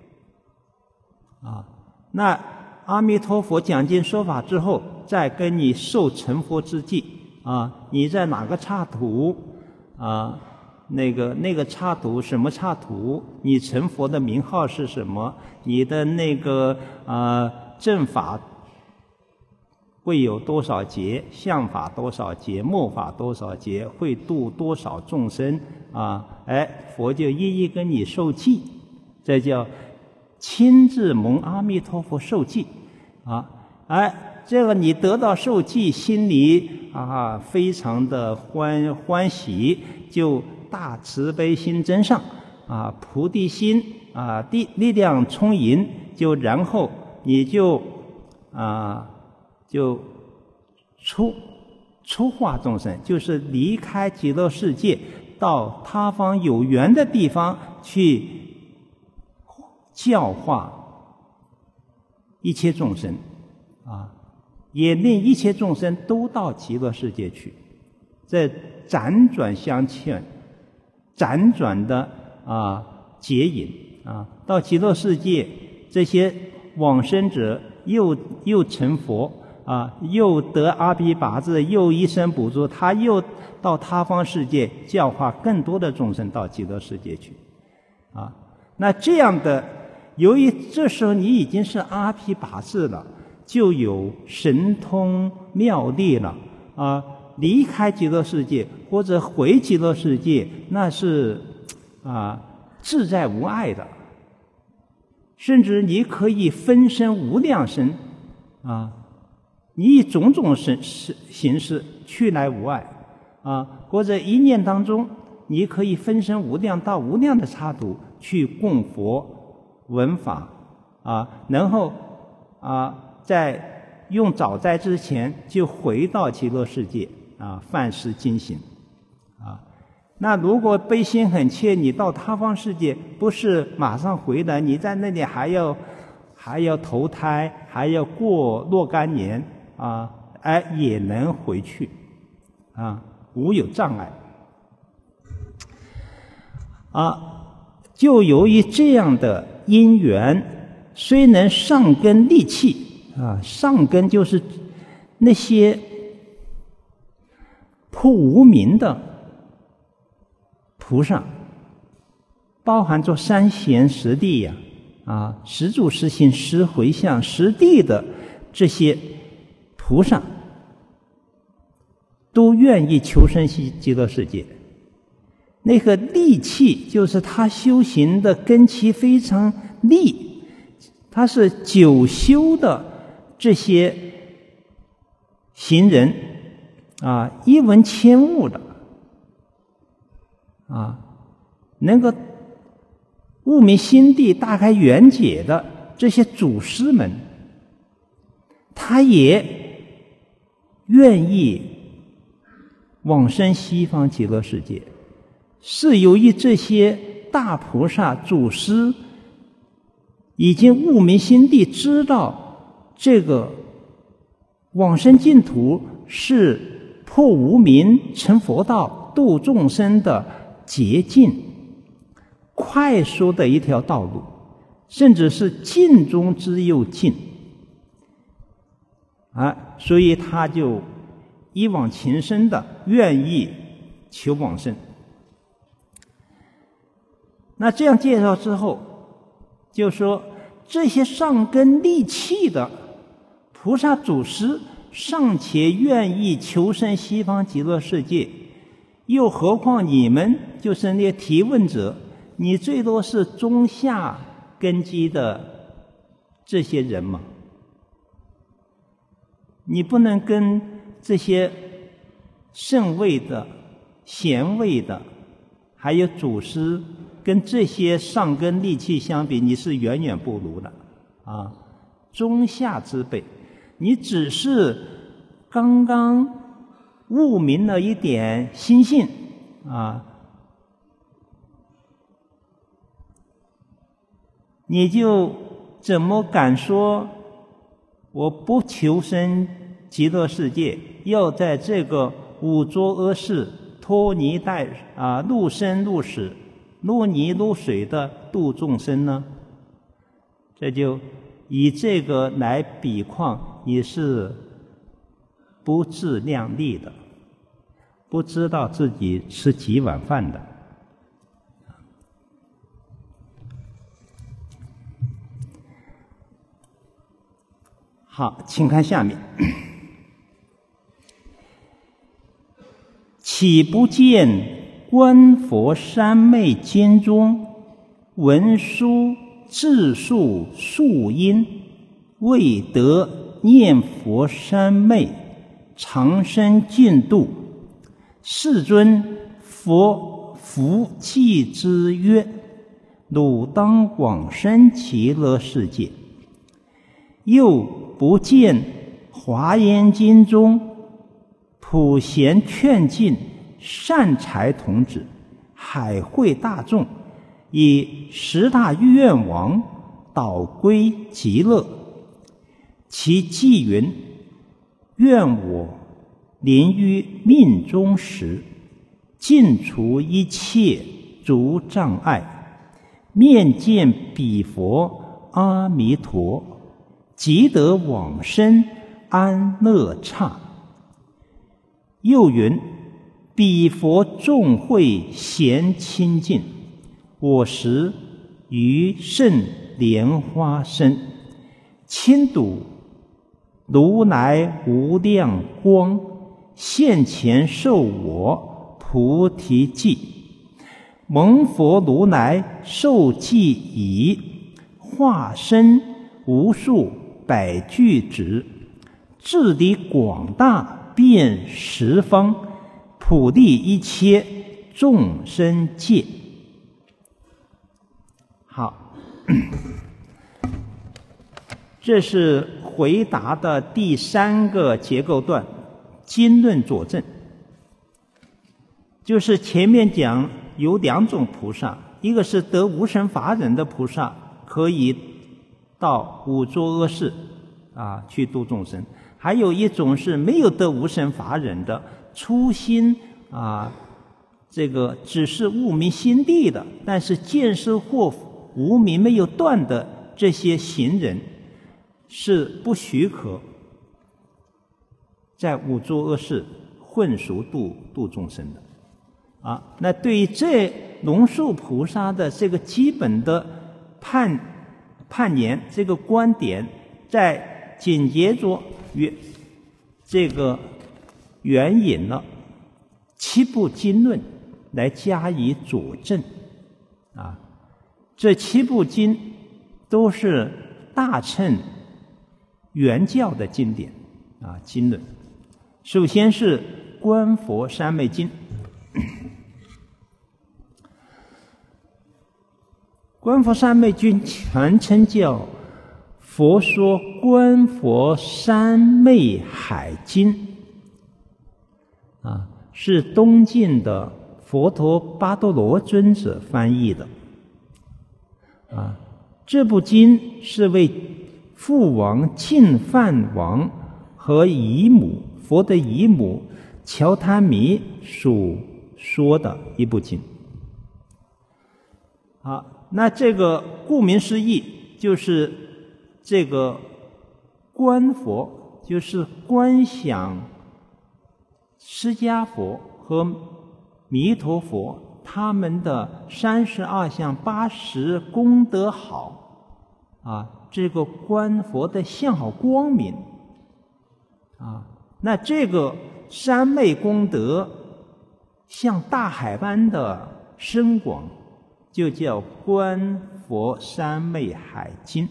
啊。那阿弥陀佛讲经说法之后，再跟你受成佛之际啊，你在哪个刹土啊，那个那个刹土什么刹土，你成佛的名号是什么，你的那个啊正法会有多少劫，相法多少劫，末法多少劫，会度多少众生啊？哎，佛就一一跟你受记，这叫亲自蒙阿弥陀佛受记啊！哎，这个你得到受记，心里啊非常的欢欢喜，就大慈悲心增上啊，菩提心啊力力量充盈，就然后你就啊就出出化众生，就是离开极乐世界，到他方有缘的地方去教化一切众生啊，也令一切众生都到极乐世界去。这辗转相欠，辗转的啊结引啊，到极乐世界，这些往生者又又成佛啊，又得阿毗跋致，又一生补处，他又到他方世界教化更多的众生到极乐世界去啊。那这样的，由于这时候你已经是阿毗跋致了，就有神通妙力了啊。离开极乐世界或者回极乐世界，那是啊自在无碍的，甚至你可以分身无量身啊，你以种种形形式去来无碍啊，或者一念当中，你可以分身无量到无量的刹土去供佛闻法啊，然后啊在用早斋之前就回到极乐世界啊，饭食精行啊。那如果悲心很切，你到他方世界不是马上回来，你在那里还要还要投胎，还要过若干年啊， 哎，也能回去，啊，无有障碍。啊，就由于这样的因缘，虽能上根利器，啊，上根就是那些破无明的菩萨，包含着三贤十地呀、啊，啊，十住十行十回向十地的这些菩萨，都愿意求生极乐世界。那个利器就是他修行的根基非常利，他是久修的这些行人啊，一闻千悟的啊，能够悟明心地、大开圆解的这些祖师们，他也愿意往生西方极乐世界，是由于这些大菩萨祖师已经悟明心地，知道这个往生净土是破无明、成佛道、度众生的捷径，快速的一条道路，甚至是尽中之又尽啊，所以他就一往情深的愿意求往生。那这样介绍之后，就说这些上根利器的菩萨祖师尚且愿意求生西方极乐世界，又何况你们就是那些提问者，你最多是中下根基的这些人嘛，你不能跟这些圣位的、贤位的，还有祖师，跟这些上根利器相比，你是远远不如的啊！中下之辈，你只是刚刚悟明了一点心性啊，你就怎么敢说我不求生极乐世界，要在这个五浊恶世拖泥带啊入生入死、入泥入水的度众生呢？这就以这个来比况，你是不自量力的，不知道自己吃几碗饭的。好，请看下面。岂不见观佛三昧经中文殊自述树因，未得念佛三昧长生净度，世尊佛福记之曰：汝当往生极乐世界。又不见华严经中普贤劝进善财童子海会大众，以十大愿王导归极乐。其偈云：愿我临于命终时，尽除一切诸障碍，面见彼佛阿弥陀，即得往生安乐刹。又云：彼佛众会贤清净，我时于圣莲花身，亲睹如来无量光，现前授我菩提记。蒙佛如来受记已，化身无数百具子，智理广大遍十方，普利一切众生界。好，这是回答的第三个结构段，经论佐证。就是前面讲有两种菩萨，一个是得无生法忍的菩萨，可以到五浊恶世啊去度众生； 还有一种是没有得无生法忍的，初心啊，这个只是无明心地的，但是见识或无明没有断的这些行人，是不许可在五浊恶世混熟度度众生的。啊，那对于这龙树菩萨的这个基本的判判言这个观点，在紧接着原这个援引了七部经论来加以佐证。啊，这七部经都是大乘原教的经典啊经论。首先是观佛三昧经。观佛三昧经全称叫《佛说观佛三昧海经》，啊，是东晋的佛陀巴多罗尊者翻译的。啊，这部经是为父王净饭王和姨母佛的姨母乔他弥所说的一部经。啊。那这个顾名思义，就是这个观佛，就是观想释迦佛和弥陀佛他们的三十二相八十功德好啊，这个观佛的相好光明啊，那这个三昧功德像大海般的深广，就叫观佛三昧海经。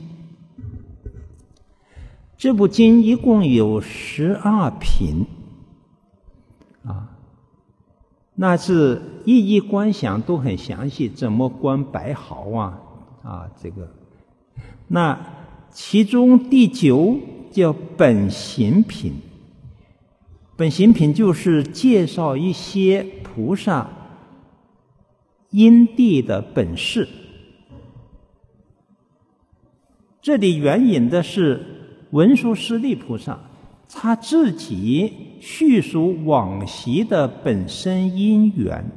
这部经一共有十二品，啊，那是一一观想都很详细，怎么观白毫啊啊这个。那其中第九叫本行品，本行品就是介绍一些菩萨因地的本事。这里援引的是文殊师利菩萨他自己叙述往昔的本身因缘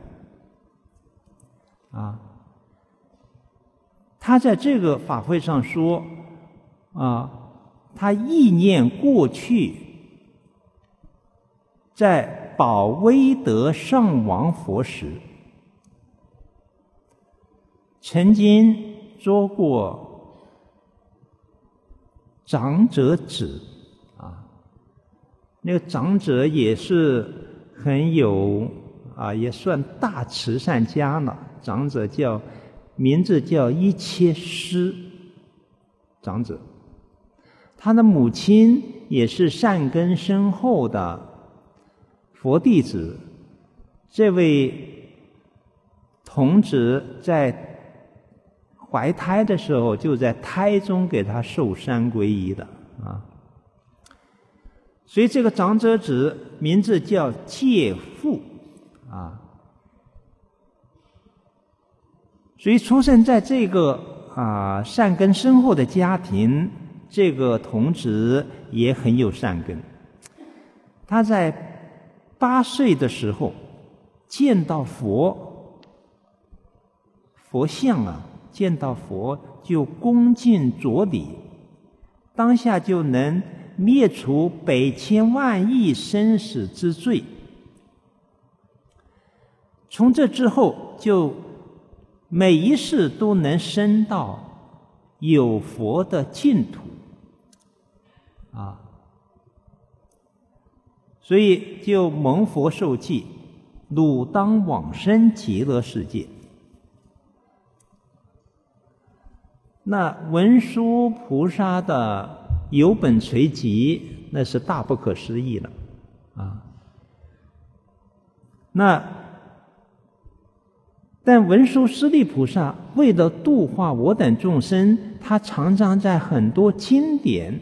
啊，他在这个法会上说啊，他忆念过去在宝威德上王佛时，曾经做过长者子啊，那个长者也是很有啊，也算大慈善家了。长者叫名字叫一切师长者，他的母亲也是善根深厚的佛弟子。这位童子在怀胎的时候，就在胎中给他受三皈依的啊。所以这个长者子名字叫介父啊。所以出生在这个啊善根深厚的家庭，这个童子也很有善根。他在八岁的时候见到佛佛像啊。见到佛就恭敬着礼，当下就能灭除百千万亿生死之罪。从这之后，就每一世都能升到有佛的净土啊，所以就蒙佛受记，汝当往生极乐世界。那文殊菩萨的有本垂集，那是大不可思议了啊。那但文殊师利菩萨为了度化我等众生，他常常在很多经典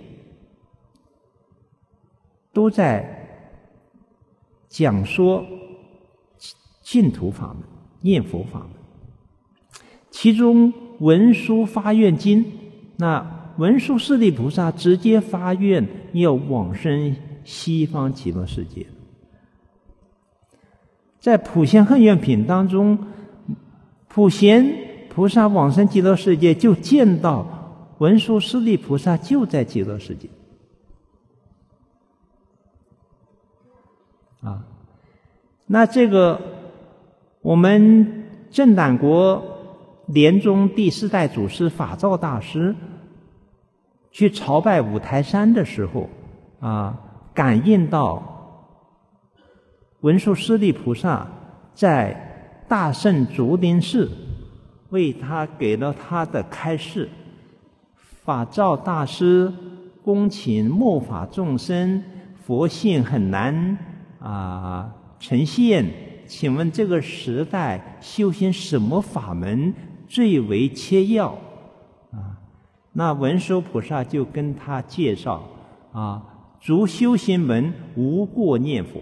都在讲说净土法门、念佛法门。其中文殊发愿经，那文殊师利菩萨直接发愿要往生西方极乐世界。在普贤恨愿品当中，普贤菩萨往生极乐世界，就见到文殊师利菩萨就在极乐世界。啊，那这个我们正胆国莲宗第四代祖师法照大师去朝拜五台山的时候，啊，感应到文殊师利菩萨在大圣竹林寺为他给了他的开示。法照大师恭请末法众生，佛性很难啊呈现，请问这个时代修行什么法门最为切要啊？那文殊菩萨就跟他介绍啊，诸修行门无过念佛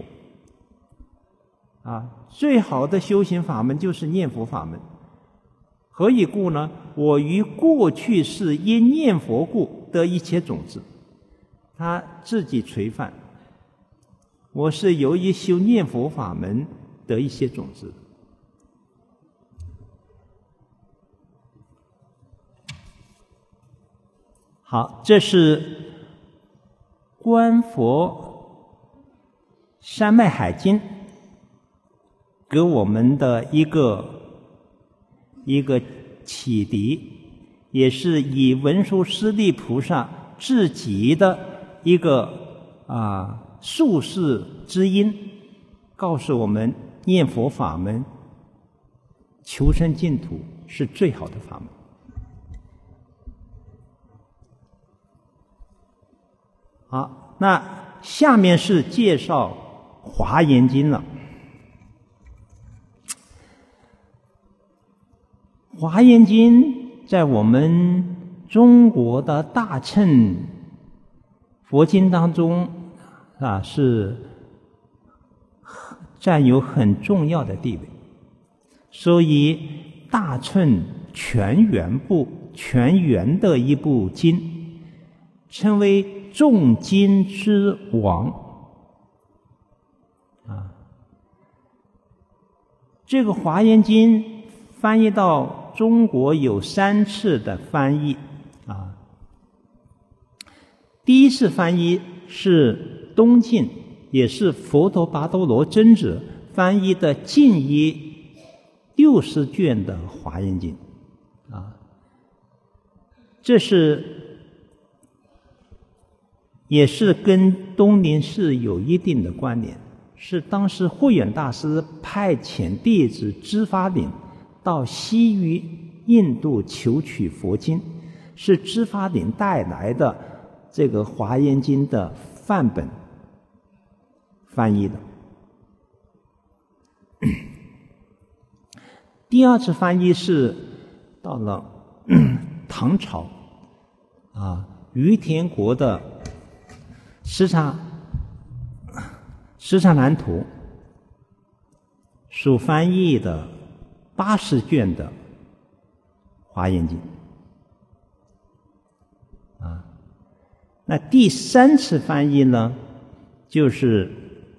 啊，最好的修行法门就是念佛法门。何以故呢？我于过去世因念佛故得一切种子，他自己垂范。我是由于修念佛法门得一些种子。好，这是观佛山脉海经给我们的一个一个启迪，也是以文殊师利菩萨自己的一个啊术士之音，告诉我们念佛法门求生净土是最好的法门。好，那下面是介绍华严经了。华严经在我们中国的大乘佛经当中啊，是占有很重要的地位，所以大乘全圆部全圆的一部经，称为众经之王啊。这个华严经翻译到中国有三次的翻译啊。第一次翻译是东晋，也是佛陀跋陀罗真子翻译的近一六十卷的华严经啊。这是也是跟东林寺有一定的关联，是当时慧远大师派遣弟子支发领到西域印度求取佛经，是支发领带来的这个华严经的范本翻译的。第二次翻译是到了唐朝啊，于田国的十刹十刹蓝图所翻译的八十卷的华严经啊。那第三次翻译呢，就是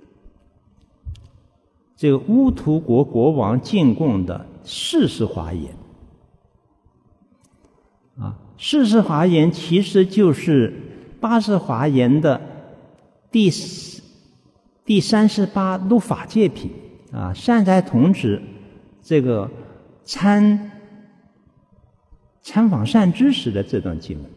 这个乌图国国王进贡的四十华严啊。四十华严其实就是八十华严的第第三十八入法界品啊，善财童子这个参参访善知识的这段经文。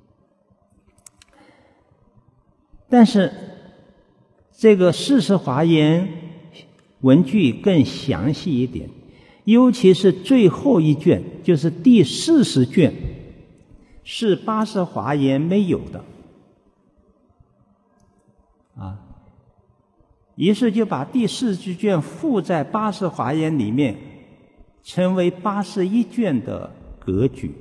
但是这个四十华严文句更详细一点，尤其是最后一卷，就是第四十卷，是八十华严没有的啊。于是就把第四十卷附在八十华严里面，成为八十一卷的格局。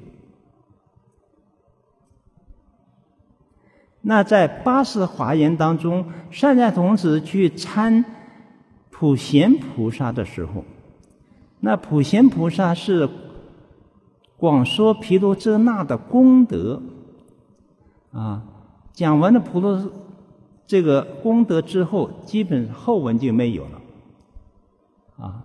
那在八十华严当中，善财童子去参普贤菩萨的时候，那普贤菩萨是广说毗卢遮那的功德啊，讲完了普陀这个功德之后，基本后文就没有了啊。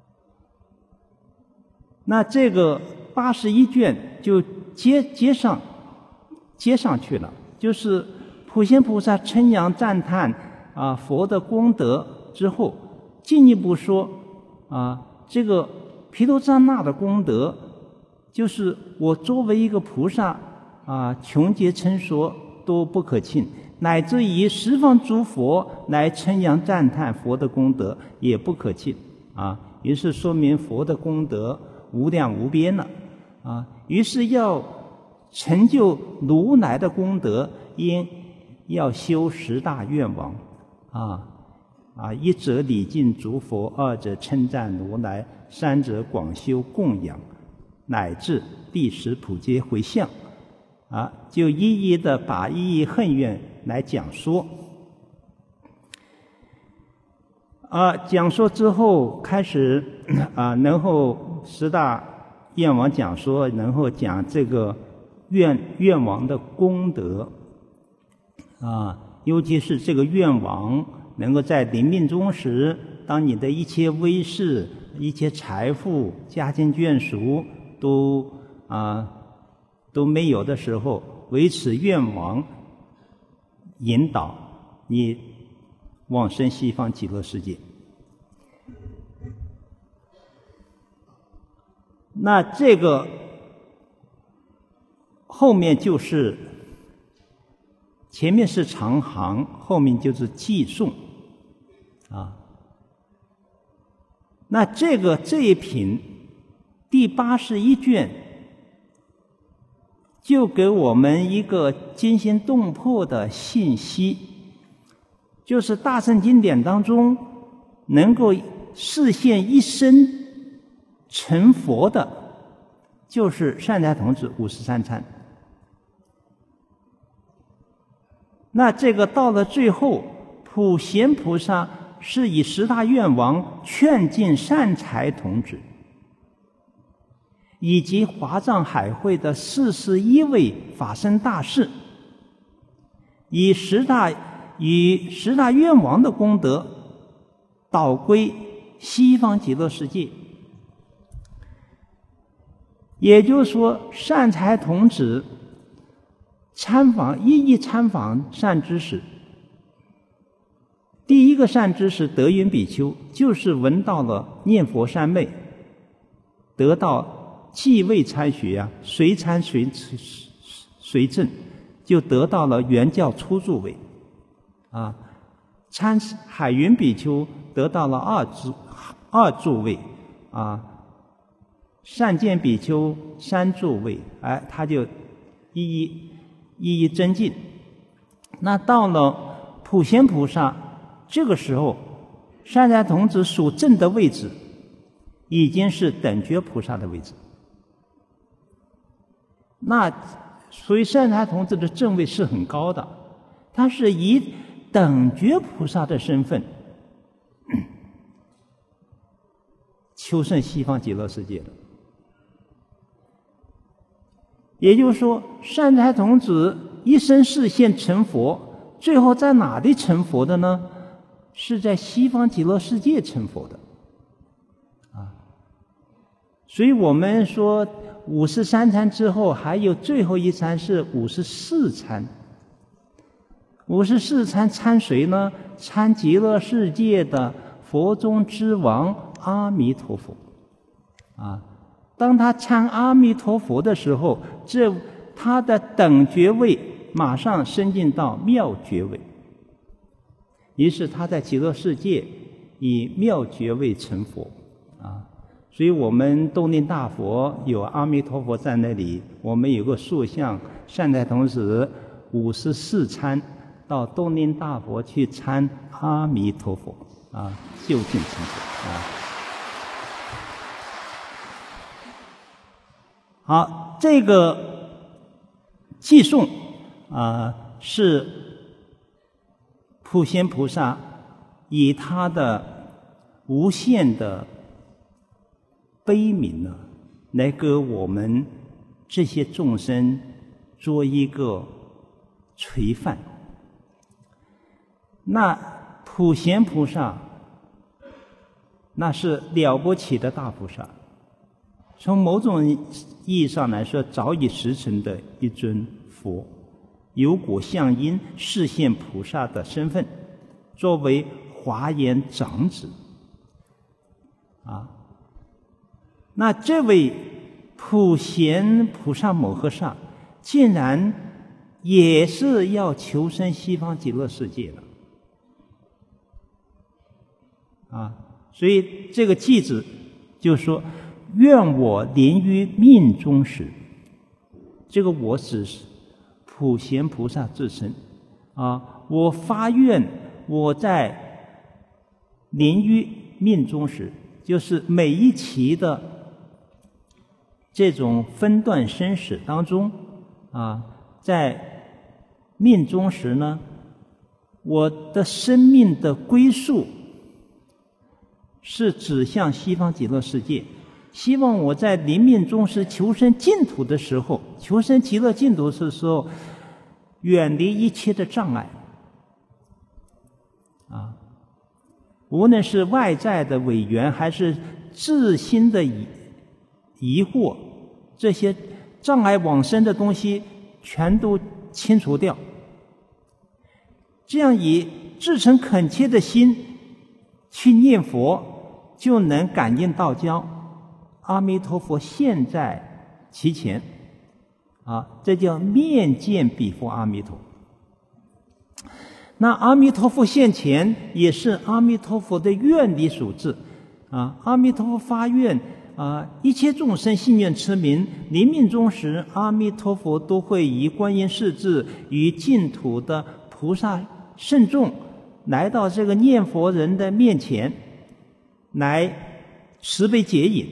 那这个八十一卷就接接上接上去了，就是普贤菩萨称扬赞叹啊佛的功德之后，进一步说啊，这个毗卢遮那的功德，就是我作为一个菩萨啊，穷劫称说都不可罄，乃至于十方诸佛来称扬赞叹佛的功德也不可罄啊。于是说明佛的功德无量无边了啊。于是要成就如来的功德，应要修十大愿王啊啊！一者礼敬诸佛，二者称赞如来，三者广修供养，乃至第十普皆回向啊，就一一的把一一恨愿来讲说啊。讲说之后开始啊，然后十大愿王讲说，然后讲这个愿愿王的功德啊，尤其是这个愿王能够在临命终时，当你的一切威势、一切财富、家境眷属都啊都没有的时候，为此愿王引导你往生西方极乐世界。那这个后面就是前面是长行，后面就是寄送啊。那这个这一品第八十一卷就给我们一个惊心动魄的信息，就是大乘经典当中能够示现一生成佛的，就是善财童子五十三参。那这个到了最后，普贤菩萨是以十大愿王劝进善财童子，以及华藏海会的四十一位法身大士，以十大以十大愿王的功德导归西方极乐世界。也就是说，善财童子参访一一参访善知识。第一个善知识德云比丘，就是闻到了念佛三昧，得到即位参学啊，随参随随证，就得到了原教初住位啊。参海云比丘得到了二住二住位啊。善见比丘三住位，哎，他就一一一一增进。那到了普贤菩萨，这个时候善财童子所证的位置已经是等觉菩萨的位置。那所以善财童子的证位是很高的，他是以等觉菩萨的身份求生西方极乐世界的。也就是说，善财童子一生示现成佛，最后在哪里成佛的呢？是在西方极乐世界成佛的啊。所以我们说五十三参之后还有最后一参是五十四参。五十四参参谁呢？参极乐世界的佛中之王阿弥陀佛啊。当他参阿弥陀佛的时候，这他的等觉位马上升进到妙觉位，于是他在极乐世界以妙觉位成佛啊。所以我们东林大佛有阿弥陀佛在那里，我们有个塑像，善财童子五十四参到东林大佛去参阿弥陀佛啊，就近成佛啊。好，这个寄送啊，是普贤菩萨以他的无限的悲悯呢，来给我们这些众生做一个垂范。那普贤菩萨，那是了不起的大菩萨，从某种意义上来说，早已实成的一尊佛，有果相因示现菩萨的身份，作为华严长子啊。那这位普贤菩萨摩诃萨，竟然也是要求生西方极乐世界的啊！所以这个偈子就说：“愿我临于命中时。”这个我指普贤菩萨自身啊，我发愿，我在临于命中时，就是每一期的这种分段生死当中啊，在命中时呢，我的生命的归宿是指向西方极乐世界，希望我在临命终时求生净土的时候，求生极乐净土的时候，远离一切的障碍啊，无论是外在的违缘，还是自心的疑疑惑，这些障碍往生的东西全都清除掉，这样以至诚恳切的心去念佛，就能感应道交，阿弥陀佛现在其前啊，这叫面见彼佛阿弥陀。那阿弥陀佛现前也是阿弥陀佛的愿力所致啊，阿弥陀佛发愿啊，一切众生信愿持名，临命终时，阿弥陀佛都会以观音势至与净土的菩萨圣众来到这个念佛人的面前，来慈悲接引。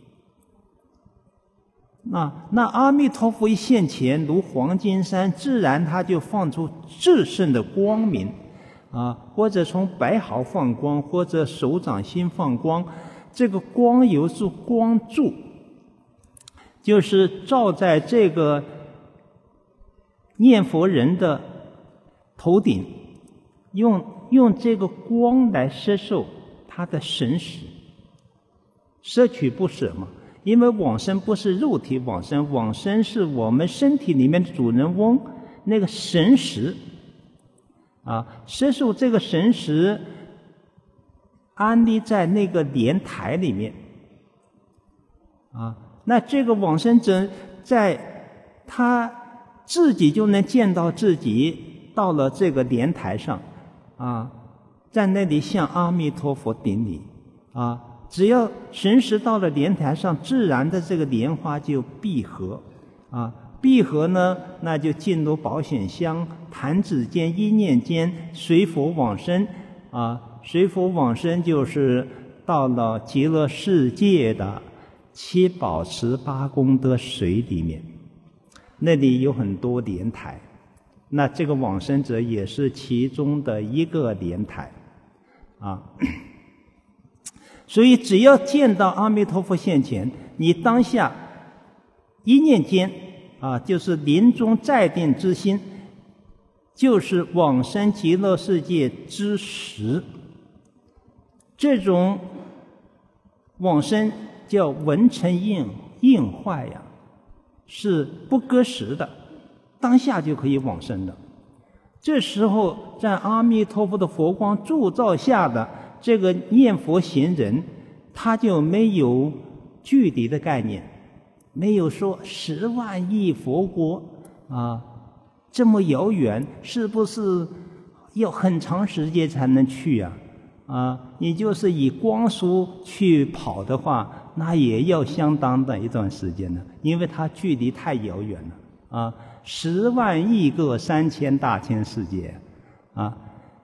那那阿弥陀佛一现前，如黄金山，自然他就放出至圣的光明啊，或者从白毫放光，或者手掌心放光。这个光由是光柱，就是照在这个念佛人的头顶，用用这个光来摄受他的神识，摄取不舍嘛。因为往生不是肉体往生，往生是我们身体里面的主人翁那个神识啊，摄受这个神识安立在那个莲台里面啊，那这个往生者在他自己就能见到自己到了这个莲台上啊，在那里向阿弥陀佛顶礼啊，只要神识到了莲台上，自然的这个莲花就闭合啊，闭合呢，那就进入保险箱，弹指间一念间随佛往生啊。随佛往生就是到了极乐世界的七宝池八功德水里面，那里有很多莲台，那这个往生者也是其中的一个莲台啊。所以只要见到阿弥陀佛现前，你当下一念间啊，就是临终在定之心，就是往生极乐世界之时。这种往生叫文成应应坏呀，是不割时的，当下就可以往生的。这时候在阿弥陀佛的佛光铸造下的这个念佛行人，他就没有距离的概念，没有说十万亿佛国啊这么遥远，是不是要很长时间才能去呀？啊，你就是以光速去跑的话，那也要相当的一段时间呢，因为它距离太遥远了啊！十万亿个三千大千世界啊！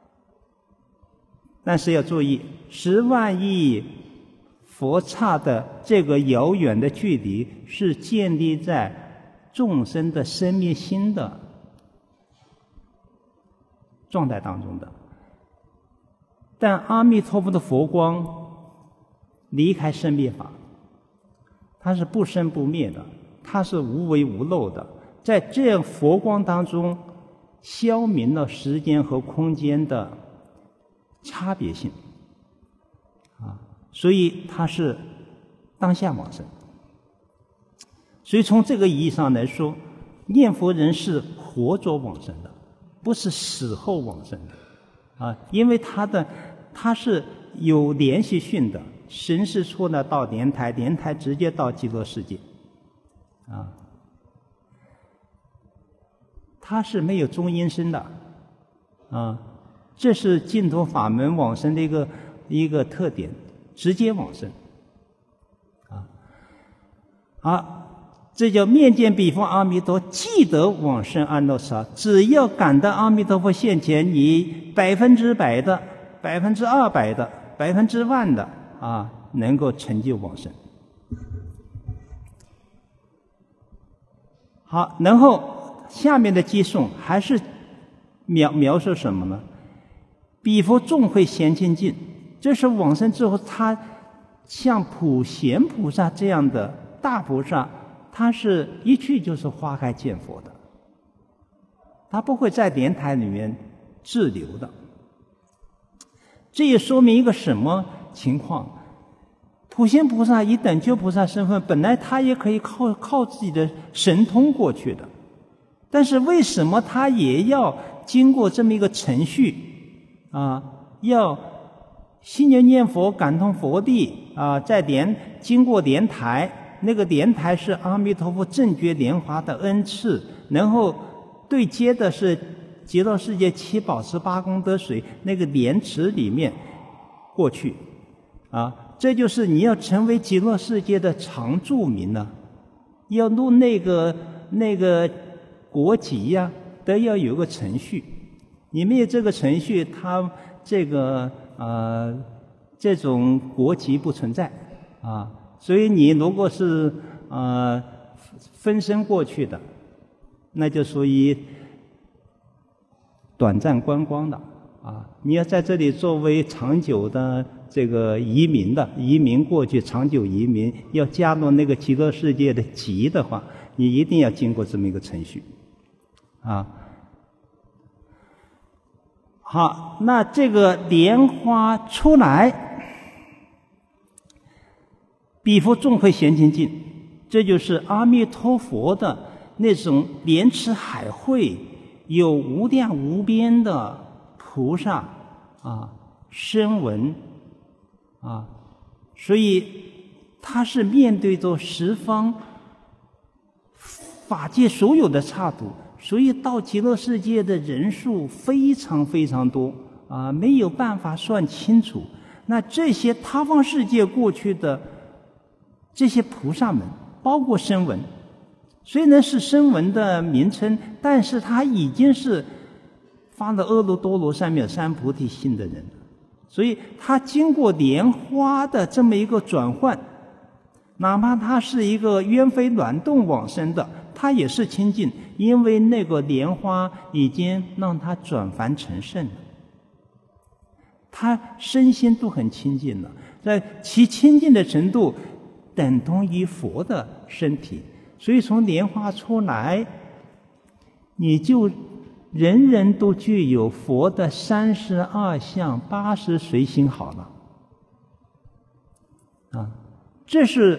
但是要注意，十万亿佛刹的这个遥远的距离，是建立在众生的生灭心的状态当中的。但阿弥陀佛的佛光离开生灭法，它是不生不灭的，它是无为无漏的。在这样佛光当中， 消明了时间和空间的差别性啊，所以它是当下往生。所以从这个意义上来说，念佛人是活着往生的，不是死后往生的啊，因为他的他是有连续性的，神识出来到莲台，莲台直接到极乐世界啊，他是没有中阴身的啊，这是净土法门往生的一个一个特点，直接往生啊啊。这叫面见彼佛阿弥陀，即得往生安乐沙。只要感到阿弥陀佛现前，你百分之百的、百分之二百的、百分之万的啊，能够成就往生。好，然后下面的偈颂还是描描述什么呢？彼佛众会贤清净，这是往生之后，他像普贤菩萨这样的大菩萨。他是一去就是花开见佛的，他不会在莲台里面滞留的。这也说明一个什么情况？普贤菩萨以等觉菩萨身份，本来他也可以靠靠自己的神通过去的，但是为什么他也要经过这么一个程序啊？要心念念佛，感通佛地啊，在莲经过莲台。那个莲台是阿弥陀佛正觉莲华的恩赐，然后对接的是极乐世界七宝十八功德水那个莲池里面过去啊，这就是你要成为极乐世界的常住民呢、啊，要入那个那个国籍呀、啊，都要有个程序，你没有这个程序，它这个呃这种国籍不存在啊。所以你如果是呃分身过去的，那就属于短暂观光的啊。你要在这里作为长久的这个移民的，移民过去长久移民，要加入那个极乐世界的籍的话，你一定要经过这么一个程序啊。好，那这个莲花出来。彼佛众会贤清净，这就是阿弥陀佛的那种莲池海会，有无量无边的菩萨啊声闻啊，所以他是面对着十方法界所有的刹土，所以到极乐世界的人数非常非常多啊，没有办法算清楚。那这些他方世界过去的这些菩萨们，包括声闻，虽然是声闻的名称，但是他已经是发了阿耨多罗三藐三菩提心的人，所以他经过莲花的这么一个转换，哪怕他是一个鸢飞卵动往生的，他也是清净，因为那个莲花已经让他转凡成圣了，他身心都很清净了，在其清净的程度等同于佛的身体，所以从莲花出来，你就人人都具有佛的三十二相八十随行好了啊，这是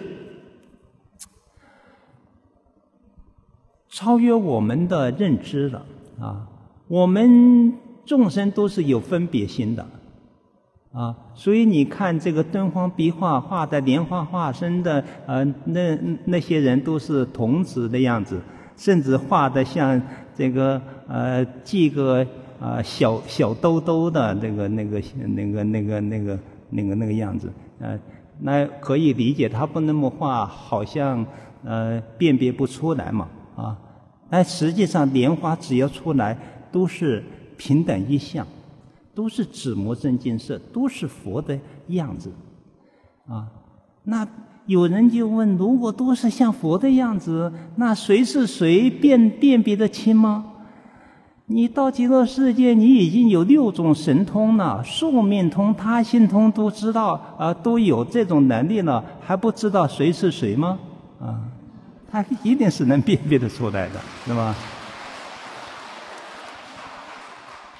超越我们的认知了啊！我们众生都是有分别心的啊，所以你看这个敦煌壁画画的莲花化身的呃那那些人都是童子的样子，甚至画的像这个呃几个呃小小兜兜的那个那个那个那个那个那个那个样子，呃那可以理解他不那么画，好像呃辨别不出来嘛啊，但实际上莲花只要出来都是平等一相。都是紫磨真金色，都是佛的样子啊。那有人就问，如果都是像佛的样子，那谁是谁辨辨别得清吗？你到极乐世界，你已经有六种神通了，宿命通、他心通都知道啊、呃，都有这种能力了，还不知道谁是谁吗？啊，他一定是能辨别得出来的，是吧？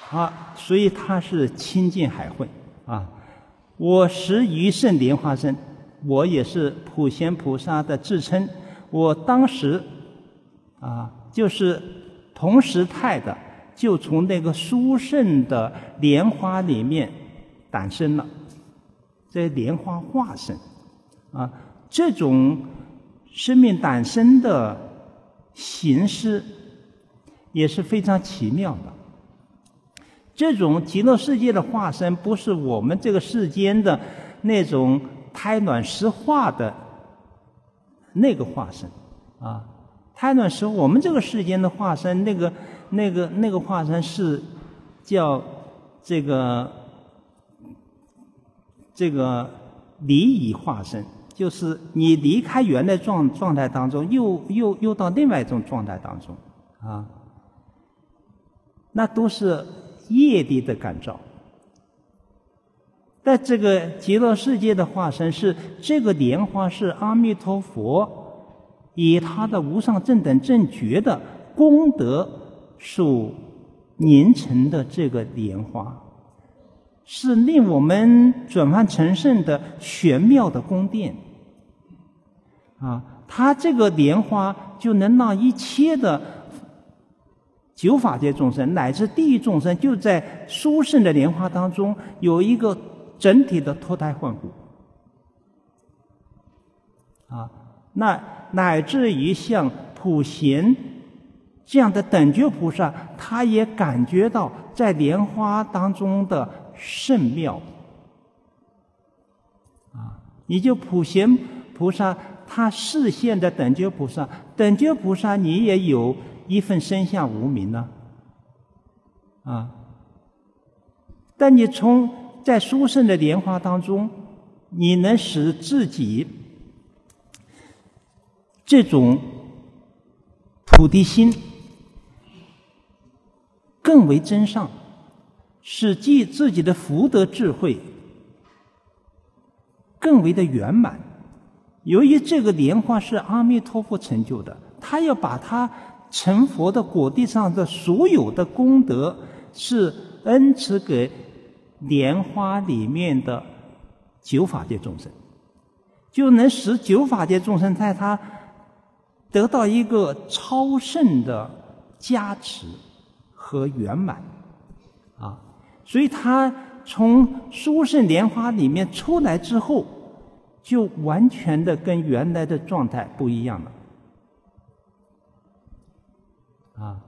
啊，所以他是亲近海会啊。我实余圣莲花身，我也是普贤菩萨的自称。我当时啊，就是同时态的，就从那个殊胜的莲花里面诞生了，这莲花化身啊，这种生命诞生的形式也是非常奇妙的。这种极乐世界的化身，不是我们这个世间的那种胎卵石化的那个化身啊。胎卵石，我们这个世间的化身，那个、那个、那个化身是叫这个这个离异化身，就是你离开原来状状态当中，又又又到另外一种状态当中啊。那都是业力的感召。但这个极乐世界的化身是这个莲花，是阿弥陀佛以他的无上正等正觉的功德所凝成的这个莲花，是令我们转换成圣的玄妙的宫殿啊！它这个莲花就能让一切的九法界众生乃至地狱众生，就在殊胜的莲花当中有一个整体的脱胎换骨啊！那乃至于像普贤这样的等觉菩萨，他也感觉到在莲花当中的圣妙啊！你就普贤菩萨，他示现的等觉菩萨，等觉菩萨你也有一份身相无明呢啊！但你从在殊胜的莲花当中，你能使自己这种菩提心更为真上，使自自己的福德智慧更为的圆满。由于这个莲花是阿弥陀佛成就的，他要把他成佛的果地上的所有的功德是恩赐给莲花里面的九法界众生，就能使九法界众生在他得到一个超胜的加持和圆满啊！所以他从殊胜莲花里面出来之后，就完全的跟原来的状态不一样了啊！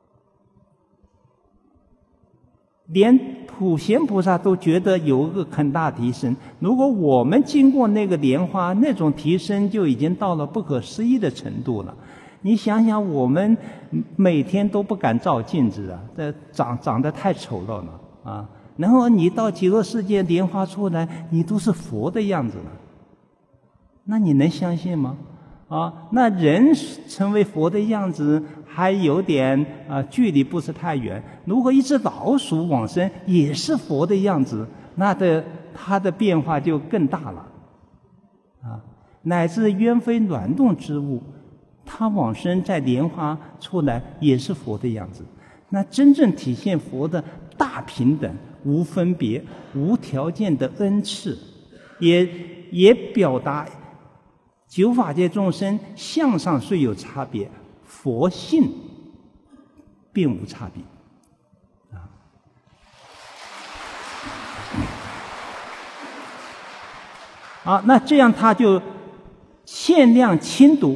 连普贤菩萨都觉得有一个很大提升。如果我们经过那个莲花，那种提升就已经到了不可思议的程度了。你想想，我们每天都不敢照镜子啊，这长长得太丑陋了啊！然后你到极乐世界莲花出来，你都是佛的样子了，那你能相信吗？啊，那人成为佛的样子还有点啊距离不是太远。如果一只老鼠往生也是佛的样子，那的它的变化就更大了啊！乃至鸢飞卵动之物，它往生在莲花出来也是佛的样子。那真正体现佛的大平等、无分别、无条件的恩赐，也也表达九法界众生相上虽有差别，佛性并无差别啊。好，那这样他就限量亲读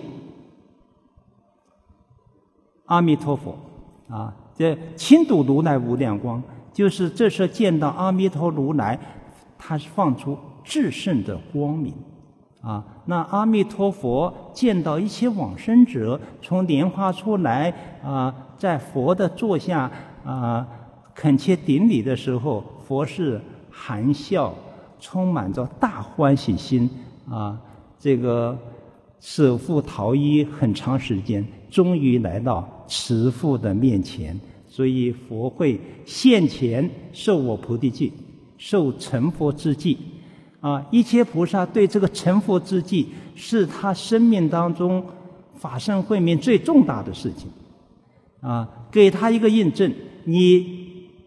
阿弥陀佛啊，这亲读如来无量光，就是这时候见到阿弥陀如来，他是放出至圣的光明啊。那阿弥陀佛见到一切往生者从莲花出来啊，在佛的座下啊恳切顶礼的时候，佛是含笑，充满着大欢喜心啊，这个舍父逃逸很长时间，终于来到慈父的面前，所以佛会现前受我菩提记，受成佛之记啊！一切菩萨对这个成佛之记是他生命当中法身慧命最重大的事情啊！给他一个印证，你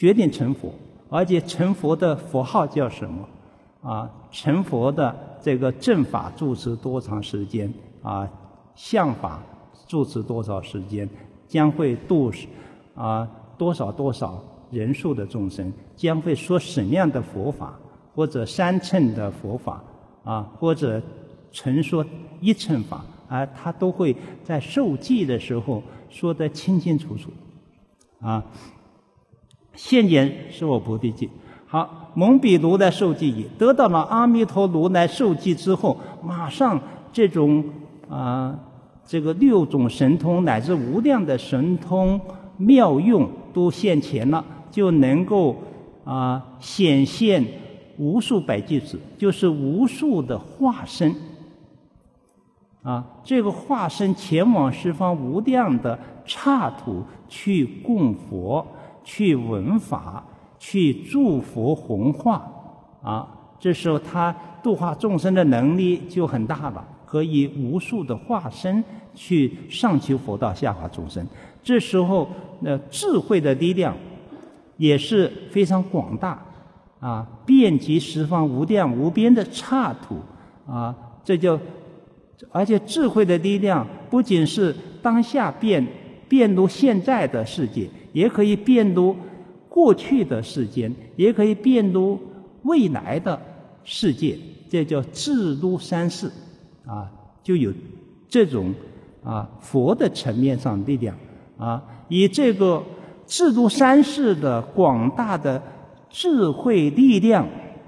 决定成佛，而且成佛的佛号叫什么？啊，成佛的这个正法住持多长时间？啊，相法住持多少时间？将会度啊多少多少人数的众生？将会说什么样的佛法？或者三乘的佛法啊，或者纯说一乘法啊，他都会在受记的时候说得清清楚楚啊。现言是我菩提记。好，蒙彼如来受记已，得到了阿弥陀如来受记之后，马上这种啊这个六种神通乃至无量的神通妙用都现前了，就能够啊显现无数百计子，就是无数的化身啊，这个化身前往十方无量的刹土去供佛，去闻法，去祝福弘化啊，这时候他度化众生的能力就很大了，可以无数的化身去上求佛道，下化众生。这时候那智慧的力量也是非常广大啊，遍及十方无量无边的刹土啊，这就而且智慧的力量不仅是当下变变入现在的世界，也可以变入过去的世间，也可以变入未来的世界，这叫智入三世啊，就有这种啊佛的层面上力量啊，以这个智入三世的广大的智慧力量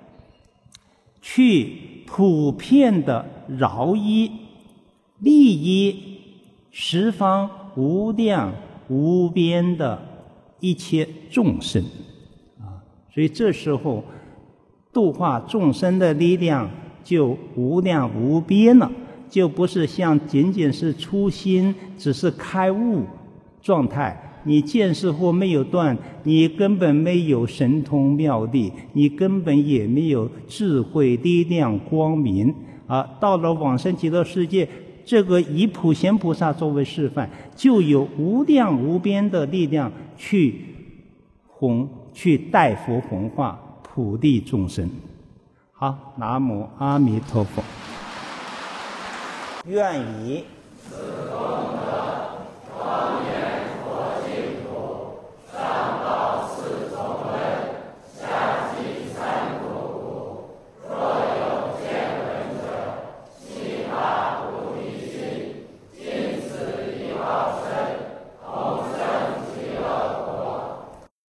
去普遍的饶益利益十方无量无边的一切众生啊，所以这时候度化众生的力量就无量无边了，就不是像仅仅是初心只是开悟状态，你见识或没有断，你根本没有神通妙力，你根本也没有智慧力量光明啊。到了往生极乐世界，这个以普贤菩萨作为示范，就有无量无边的力量去弘去代佛弘化普利众生。好，南无阿弥陀佛。愿以